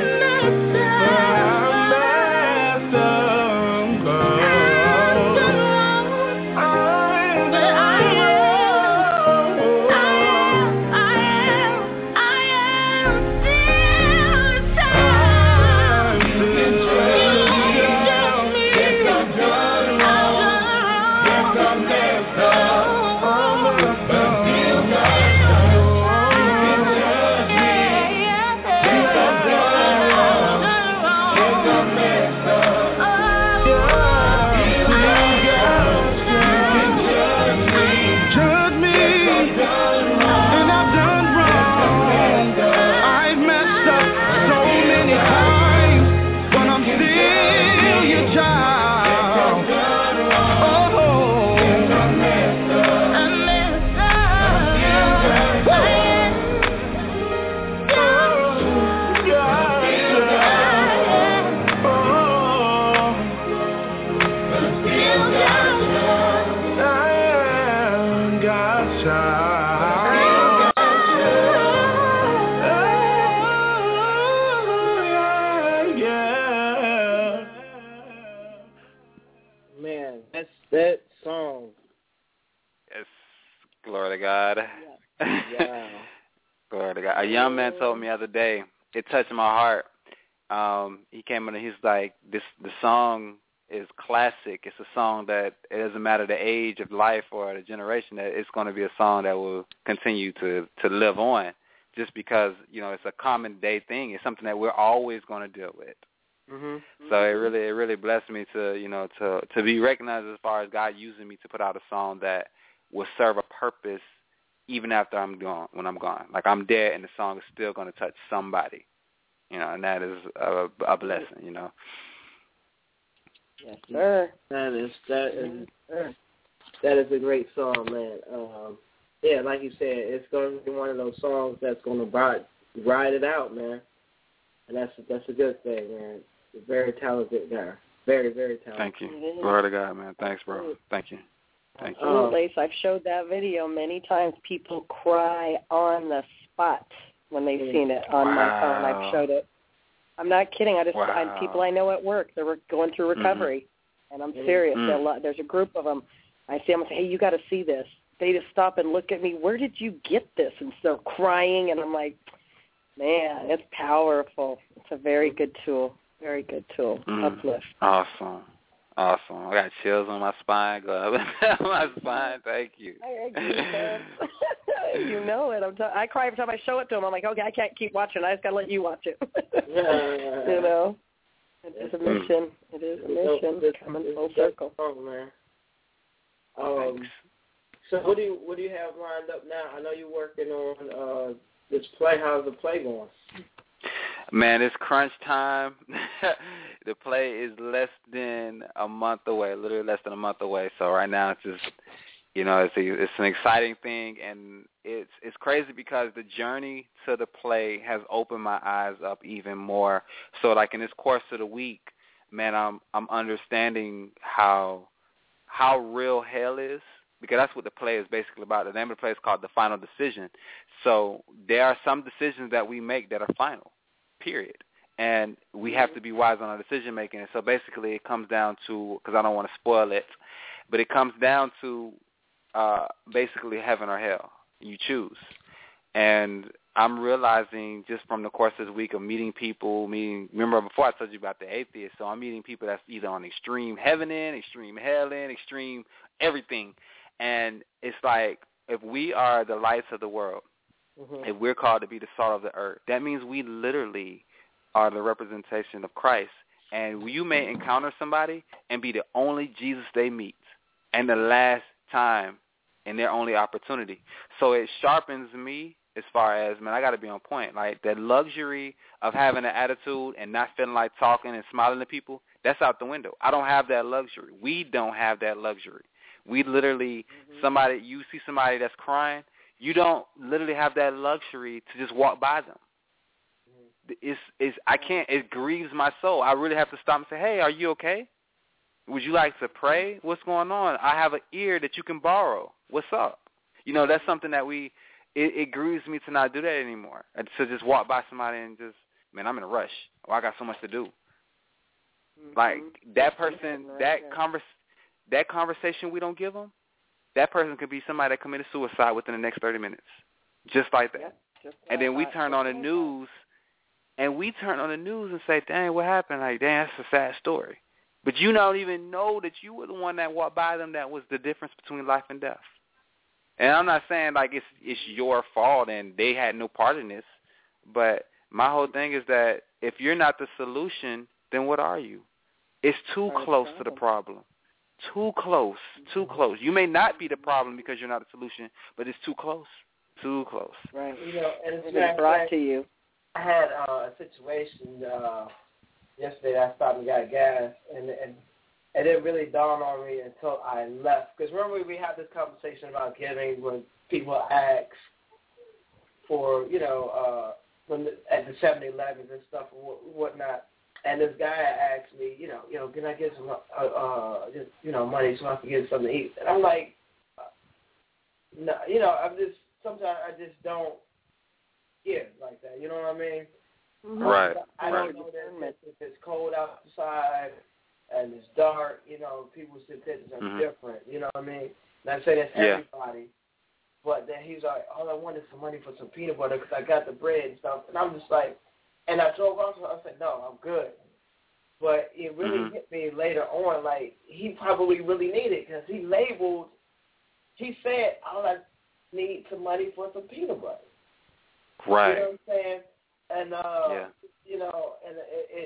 That song. Yes, glory to God. Yeah. Glory to God. A young man told me the other day, it touched my heart. He came in and he's like, the song is classic. It's a song that it doesn't matter the age of life or the generation, that it's going to be a song that will continue to live on, just because, you know, it's a common day thing. It's something that we're always going to deal with. Mm-hmm. So it really blessed me to, you know, to be recognized as far as God using me to put out a song that will serve a purpose even after I'm gone, when I'm gone. Like I'm dead and the song is still going to touch somebody, you know, and that is a blessing, you know. Yes, sir. That is a great song, man. Yeah, like you said, it's going to be one of those songs that's going to ride it out, man. And that's a good thing, man. Very talented guy. Very, very talented. Thank you. Glory to God, man. Thanks, bro. Thank you. Thank you. Absolutely. So I've showed that video many times. People cry on the spot when they've seen it on my phone. I've showed it. I'm not kidding. People I know at work, they're going through recovery, and I'm serious. There's a group of them. I see them and say, hey, you got to see this. They just stop and look at me. Where did you get this? And start crying, and I'm like, man, it's powerful. It's a very good tool. Very good tool. Uplift. Awesome. I got chills on my spine. Go up my spine. Thank you. You know it. I cry every time I show it to them. I'm like, okay, I can't keep watching. I just got to let you watch it. You know? It's a mission. It is a mission. Coming full circle. Oh, man. So what do you have lined up now? I know you're working on this play. How's the play going? Man, it's crunch time. The play is less than a month away, literally less than a month away. So right now it's just, it's an exciting thing, and it's crazy because the journey to the play has opened my eyes up even more. So like in this course of the week, man, I'm understanding how real hell is, because that's what the play is basically about. The name of the play is called The Final Decision. So there are some decisions that we make that are final, period. And we have to be wise on our decision making. And so basically it comes down to, because I don't want to spoil it, but it comes down to basically heaven or hell. You choose. And I'm realizing just from the course of this week of meeting people, remember before I told you about the atheists, so I'm meeting people that's either on extreme heaven end, extreme hell end, extreme everything. And it's like, if we are the lights of the world, if we're called to be the salt of the earth, that means we literally are the representation of Christ. And you may encounter somebody and be the only Jesus they meet and the last time and their only opportunity. So it sharpens me as far as, man, I got to be on point. Like, that luxury of having an attitude and not feeling like talking and smiling at people, that's out the window. I don't have that luxury. We don't have that luxury. We literally, you see somebody that's crying, you don't literally have that luxury to just walk by them. It grieves my soul. I really have to stop and say, hey, are you okay? Would you like to pray? What's going on? I have an ear that you can borrow. What's up? That's something that it grieves me to not do that anymore. To just walk by somebody and just, man, I'm in a rush. Or I got so much to do. Like, that person, that conversation we don't give them, that person could be somebody that committed suicide within the next 30 minutes. Just like that. And then we turn on the news, and say, dang, what happened? Like, dang, that's a sad story. But you don't even know that you were the one that walked by them that was the difference between life and death. And I'm not saying, like, it's your fault and they had no part in this, but my whole thing is that if you're not the solution, then what are you? It's too close to the problem. Too close. You may not be the problem because you're not the solution, but it's too close. Too close. Right. And it's brought to you. I had a situation yesterday. I stopped and got gas, and it didn't really dawn on me until I left. Because remember, we had this conversation about giving when people ask for, when at the 7-Elevens and stuff and whatnot. And this guy asked me, can I get some, money so I can get something to eat? And I'm like, no, sometimes I just don't give like that. You know what I mean? Right. I don't know that if it's cold outside and it's dark, people's intentions are different. You know what I mean? Not saying it's everybody, but then he's like, all I want is some money for some peanut butter because I got the bread and stuff. And I'm just like, and I drove off, so I said, no, I'm good. But it really hit me later on, like, he probably really needed it because he said, all I need some money for some peanut butter. Right. You know what I'm saying? And, and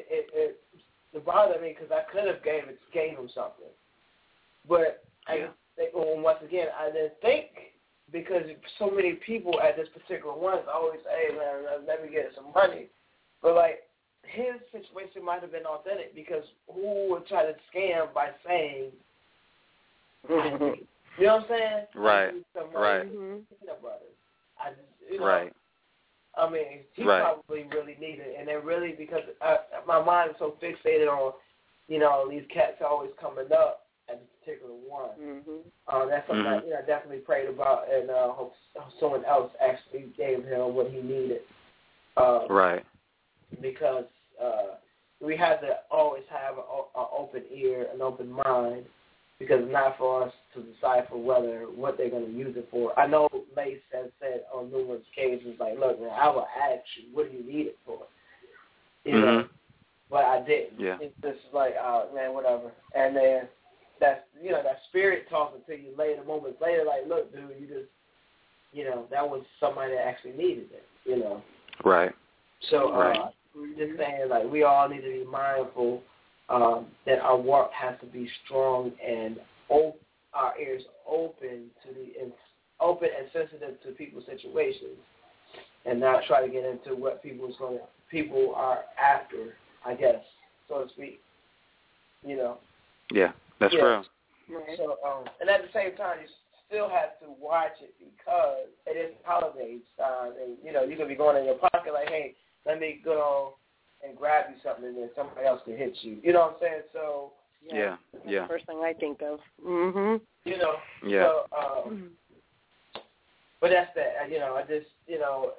it bothered me because I could have gave him something. But once again, I didn't think, because so many people at this particular one always say, hey, man, let me get some money. But, like, his situation might have been authentic because who would try to scam by saying, you know what I'm saying? Right. Right. Peanut butter. Right. I mean, he probably really needed it. And then really because my mind is so fixated on, these cats always coming up at this particular one. That's something I definitely prayed about, and hope someone else actually gave him what he needed. Right. Because we have to always have an open ear, an open mind, because it's not for us to decipher what they're going to use it for. I know Lace has said on numerous occasions, like, look, man, I will ask you, what do you need it for? You know, but I didn't. Yeah. It's just like, man, whatever. And then that spirit talking to you later, moments later, like, look, dude, you just, that was somebody that actually needed it, Right. So just saying, like, we all need to be mindful that our walk has to be strong and our ears open and sensitive to people's situations, and not try to get into what people are after, I guess, so to speak. you know. Yeah, that's real. So, and at the same time, you still have to watch it because it is holidays time, and you know you're gonna be going in your pocket like, hey, let me go on and grab you something, and then somebody else can hit you. You know what I'm saying? So. Yeah. That's the first thing I think of. You know. Yeah. So, but that's that. You know, I just, you know,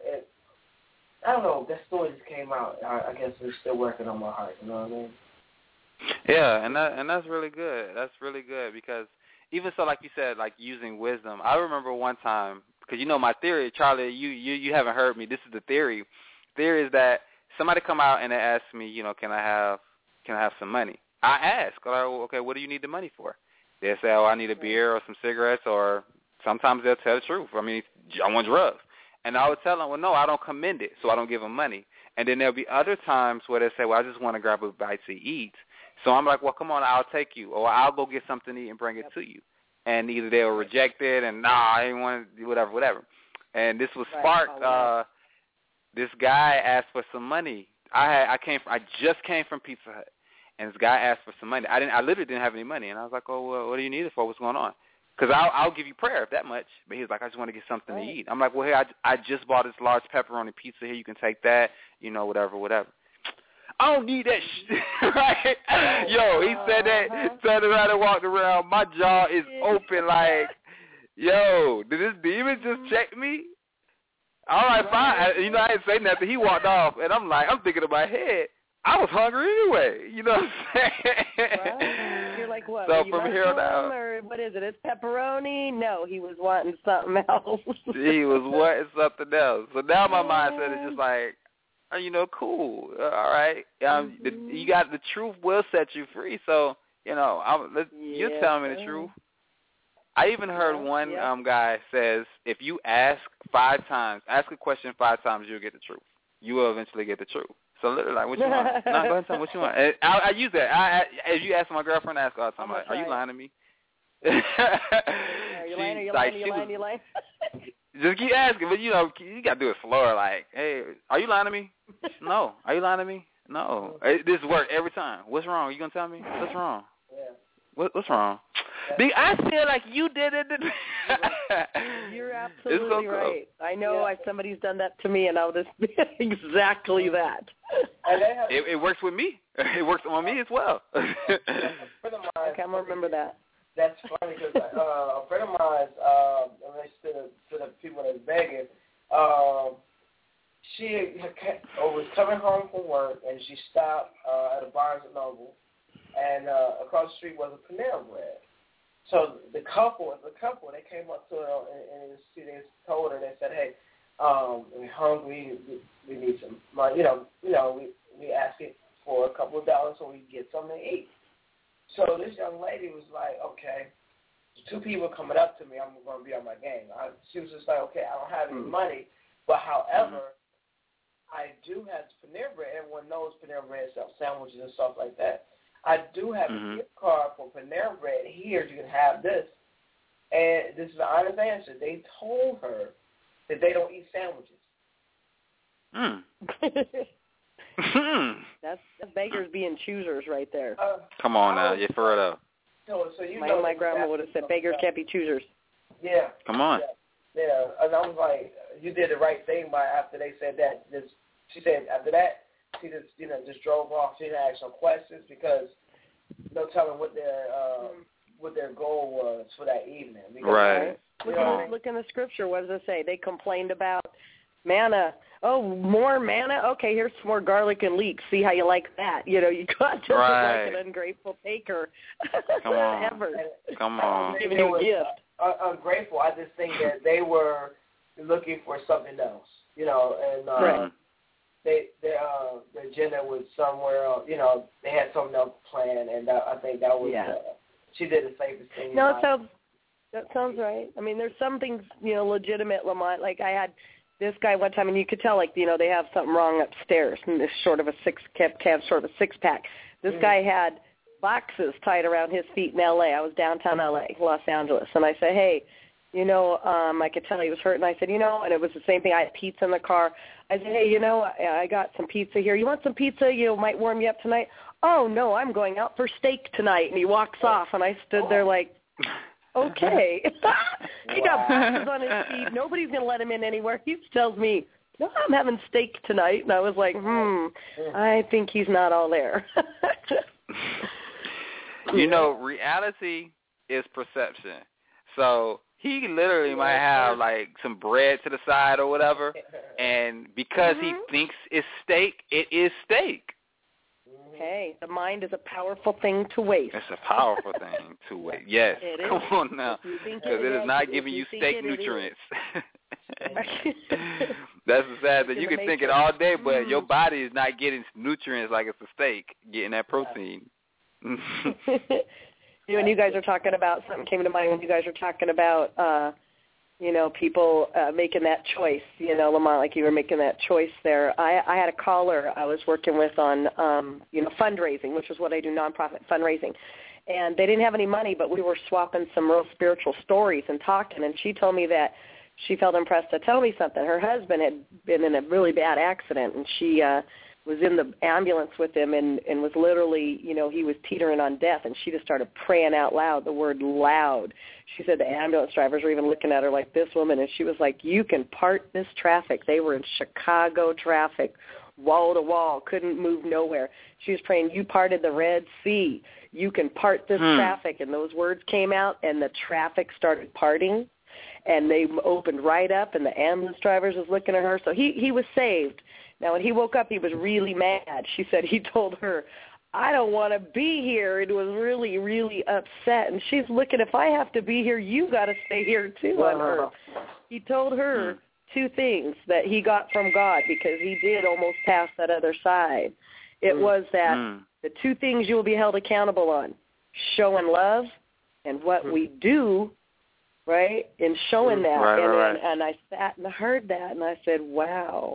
I don't know. That story just came out. I guess it's still working on my heart. You know what I mean? Yeah, and that's really good. That's really good because even so, like you said, like using wisdom. I remember one time because you know my theory, Charlie. You haven't heard me. This is the theory. Theory is that somebody come out and they ask me, you know, can I have some money? I ask, okay, what do you need the money for? They'll say, I need a beer or some cigarettes, or sometimes they'll tell the truth. I mean, I want drugs. And I would tell them, well, no, I don't commend it, so I don't give them money. And then there'll be other times where they say, well, I just want to grab a bite to eat. So I'm like, well, come on, I'll take you, or I'll go get something to eat and bring it to you. And either they'll reject it and, I didn't want to do whatever. And this was sparked. This guy asked for some money. I just came from Pizza Hut. And this guy asked for some money. I literally didn't have any money. And I was like, oh, well, what do you need it for? What's going on? Because I'll give you prayer if that much. But he was like, I just want to get something to eat. I'm like, well, hey, I just bought this large pepperoni pizza here. You can take that, you know, whatever. I don't need that shit. Right? Yo, he said that, turned around and walked around. My jaw is open like, yo, did this demon just check me? All right, fine. You know, I didn't say nothing. He walked off. And I'm thinking in my head, I was hungry anyway, you know what I'm saying? Well, you're like, what? So from here on out, or what is it? It's pepperoni? No, he was wanting something else. He was wanting something else. So now my mindset is just like, you know, cool, all right. You got the truth will set you free. So you know, you're telling me the truth. I even heard one guy says if you ask 5 times, ask a question 5 times, you'll get the truth. You will eventually get the truth. So literally, like, what you want? No, go ahead and tell me what you want. I use that. As you ask my girlfriend, I ask her all the time, like, are you lying to me? Are you lying? Just keep asking, but, you know, you got to do it slower, like, hey, are you lying to me? No. Are you lying to me? No. This works every time. What's wrong? Are you going to tell me? What's wrong? Yeah. What's wrong? I feel like you did it. You're absolutely right. I know somebody's done that to me, and I'll just exactly that. It works with me. It works on me as well. Okay, I'm gonna remember that. That's funny because a friend of mine, in relation to the people that's begging, she was coming home from work, and she stopped at a Barnes & Noble, and across the street was a Panera Bread. So the couple, they came up to her and they told her, they said, hey, we're hungry, we need some money. You know, we asking for a couple of dollars so we can get something to eat. So this young lady was like, okay, 2 people coming up to me, I'm going to be on my game. She was just like, okay, I don't have any money, but however, I do have Panera Bread. Everyone knows Panera Bread sells sandwiches and stuff like that. I do have a gift card for Panera Bread here. You can have this. And this is an honest answer. They told her that they don't eat sandwiches. That's beggars being choosers right there. Come on now, you're for it up. So you my grandma would have said beggars can't be choosers. Yeah. Come on. Yeah. And I was like, you did the right thing by after they said that. She said after that, she just drove off. She didn't ask no questions because no telling what their goal was for that evening. Because, right. Look in the scripture. What does it say? They complained about manna. Oh, more manna? Okay, here's some more garlic and leeks. See how you like that. You know, you got to like an ungrateful taker. Come on. Ever. Come on. Giving you a gift. Ungrateful. I just think that they were looking for something else. You know, and their agenda was somewhere else. You know, they had something else planned, and I think that was she did the safest thing. No, that sounds right. I mean, there's some things, you know, legitimate, Lamont. Like I had this guy one time, and you could tell, like, you know, they have something wrong upstairs, and this sort of a six-pack. This guy had boxes tied around his feet in L.A. I was downtown L.A., Los Angeles, and I said, hey, I could tell he was hurt. And I said, and it was the same thing. I had pizza in the car. I said, hey, I got some pizza here. You want some pizza? Might warm you up tonight. Oh, no, I'm going out for steak tonight. And he walks off, and I stood there like, okay. He got boxes on his feet. Nobody's going to let him in anywhere. He tells me, no, I'm having steak tonight. And I was like, I think he's not all there. Reality is perception. So he literally might have like some bread to the side or whatever, and because he thinks it's steak, it is steak. Hey, the mind is a powerful thing to waste. It's a powerful thing to waste. Yes. It is. Come on now. Because it is not giving you steak nutrients. That's the sad thing. You can think it all day, but your body is not getting nutrients like it's a steak, getting that protein. When you guys are talking about, something came to mind when you guys were talking about, people making that choice, Lamont, like you were making that choice there. I had a caller I was working with on, fundraising, which is what I do, nonprofit fundraising. And they didn't have any money, but we were swapping some real spiritual stories and talking, and she told me that she felt impressed to tell me something. Her husband had been in a really bad accident, and she was in the ambulance with him and was literally, he was teetering on death, and she just started praying out loud, the word loud. She said the ambulance drivers were even looking at her like, this woman, and she was like, you can part this traffic. They were in Chicago traffic, wall to wall, couldn't move nowhere. She was praying, you parted the Red Sea. You can part this traffic. And those words came out, and the traffic started parting, and they opened right up, and the ambulance drivers was looking at her. So he was saved. Now, when he woke up, he was really mad. She said he told her, I don't want to be here. It was really, really upset. And she's looking, if I have to be here, you got to stay here too on her. He told her two things that he got from God, because he did almost pass that other side. It was that the two things you will be held accountable on, showing love and what we do, right, in showing that. And I sat and heard that, and I said, wow.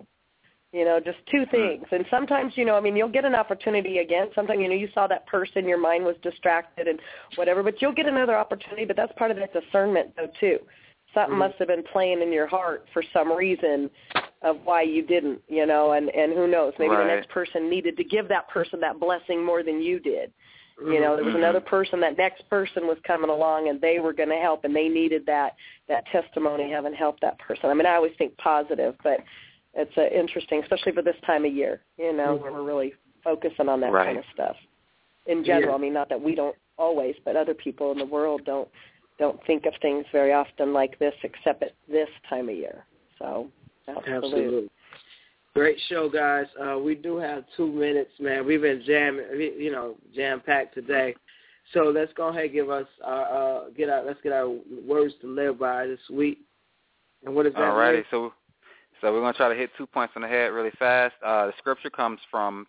Just two things. And sometimes, you'll get an opportunity again. Sometimes, you saw that person, your mind was distracted and whatever, but you'll get another opportunity. But that's part of that discernment, though, too. Something must have been playing in your heart for some reason of why you didn't, and who knows. Maybe the next person needed to give that person that blessing more than you did. There was another person, that next person was coming along, and they were going to help, and they needed that testimony, having helped that person. I always think positive, but it's interesting, especially for this time of year, where we're really focusing on that kind of stuff. In general, not that we don't always, but other people in the world don't think of things very often like this, except at this time of year. So, absolutely. Great show, guys. We do have 2 minutes, man. We've been jam-packed today. So let's go ahead and give us let's get our words to live by this week. And what is that? All righty. So we're going to try to hit 2 points on the head really fast. The scripture comes from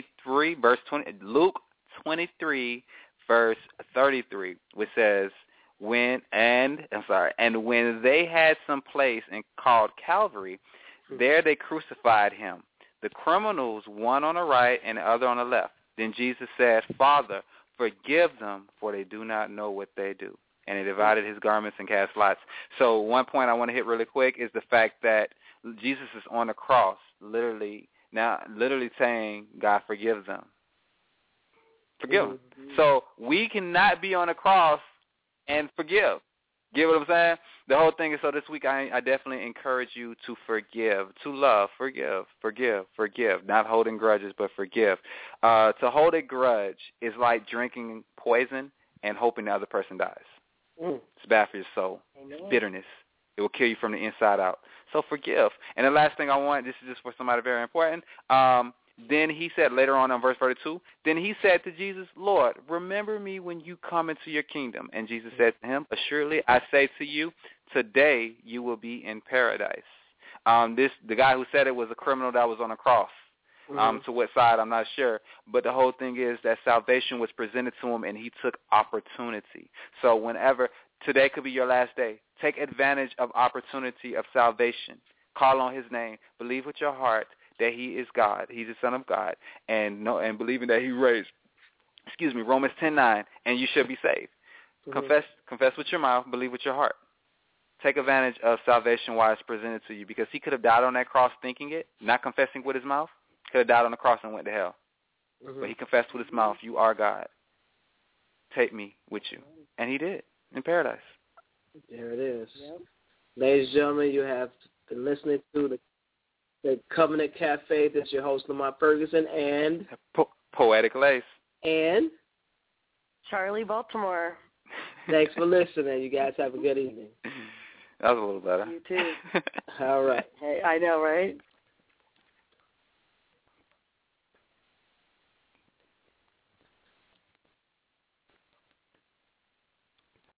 Luke 23, verse 33, which says, when they had some place called Calvary, there they crucified him, the criminals, one on the right and the other on the left. Then Jesus said, Father, forgive them, for they do not know what they do. And he divided his garments and cast lots. So one point I want to hit really quick is the fact that Jesus is on the cross, literally saying, God, forgive them. Forgive them. So we cannot be on the cross and forgive. Get what I'm saying? The whole thing is, so this week I definitely encourage you to forgive, to love, forgive. Not holding grudges, but forgive. To hold a grudge is like drinking poison and hoping the other person dies. It's bad for your soul. Bitterness. It will kill you from the inside out. So forgive. And the last thing I want, this is just for somebody very important, then he said later on in verse 32, then he said to Jesus, Lord, remember me when you come into your kingdom. And Jesus said to him, assuredly, I say to you, today you will be in paradise. The guy who said it was a criminal that was on a cross. To what side, I'm not sure. But the whole thing is that salvation was presented to him, and he took opportunity. So today could be your last day. Take advantage of opportunity of salvation. Call on his name. Believe with your heart that he is God. He's the Son of God. And believing that he raised, Romans 10:9, and you should be saved. Confess with your mouth, believe with your heart. take advantage of salvation while it's presented to you, because he could have died on that cross thinking it, not confessing with his mouth. Could have died on the cross and went to hell. Mm-hmm. But he confessed with his mouth, you are God. Take me with you. And he did in paradise. There it is. Yep. Ladies and gentlemen, you have been listening to the Covenant Cafe. This is your host, Lamont Ferguson, and Poetic Lace. And Charlie Baltimore. Thanks for listening. You guys have a good evening. That was a little better. You too. All right. Hey, I know, right?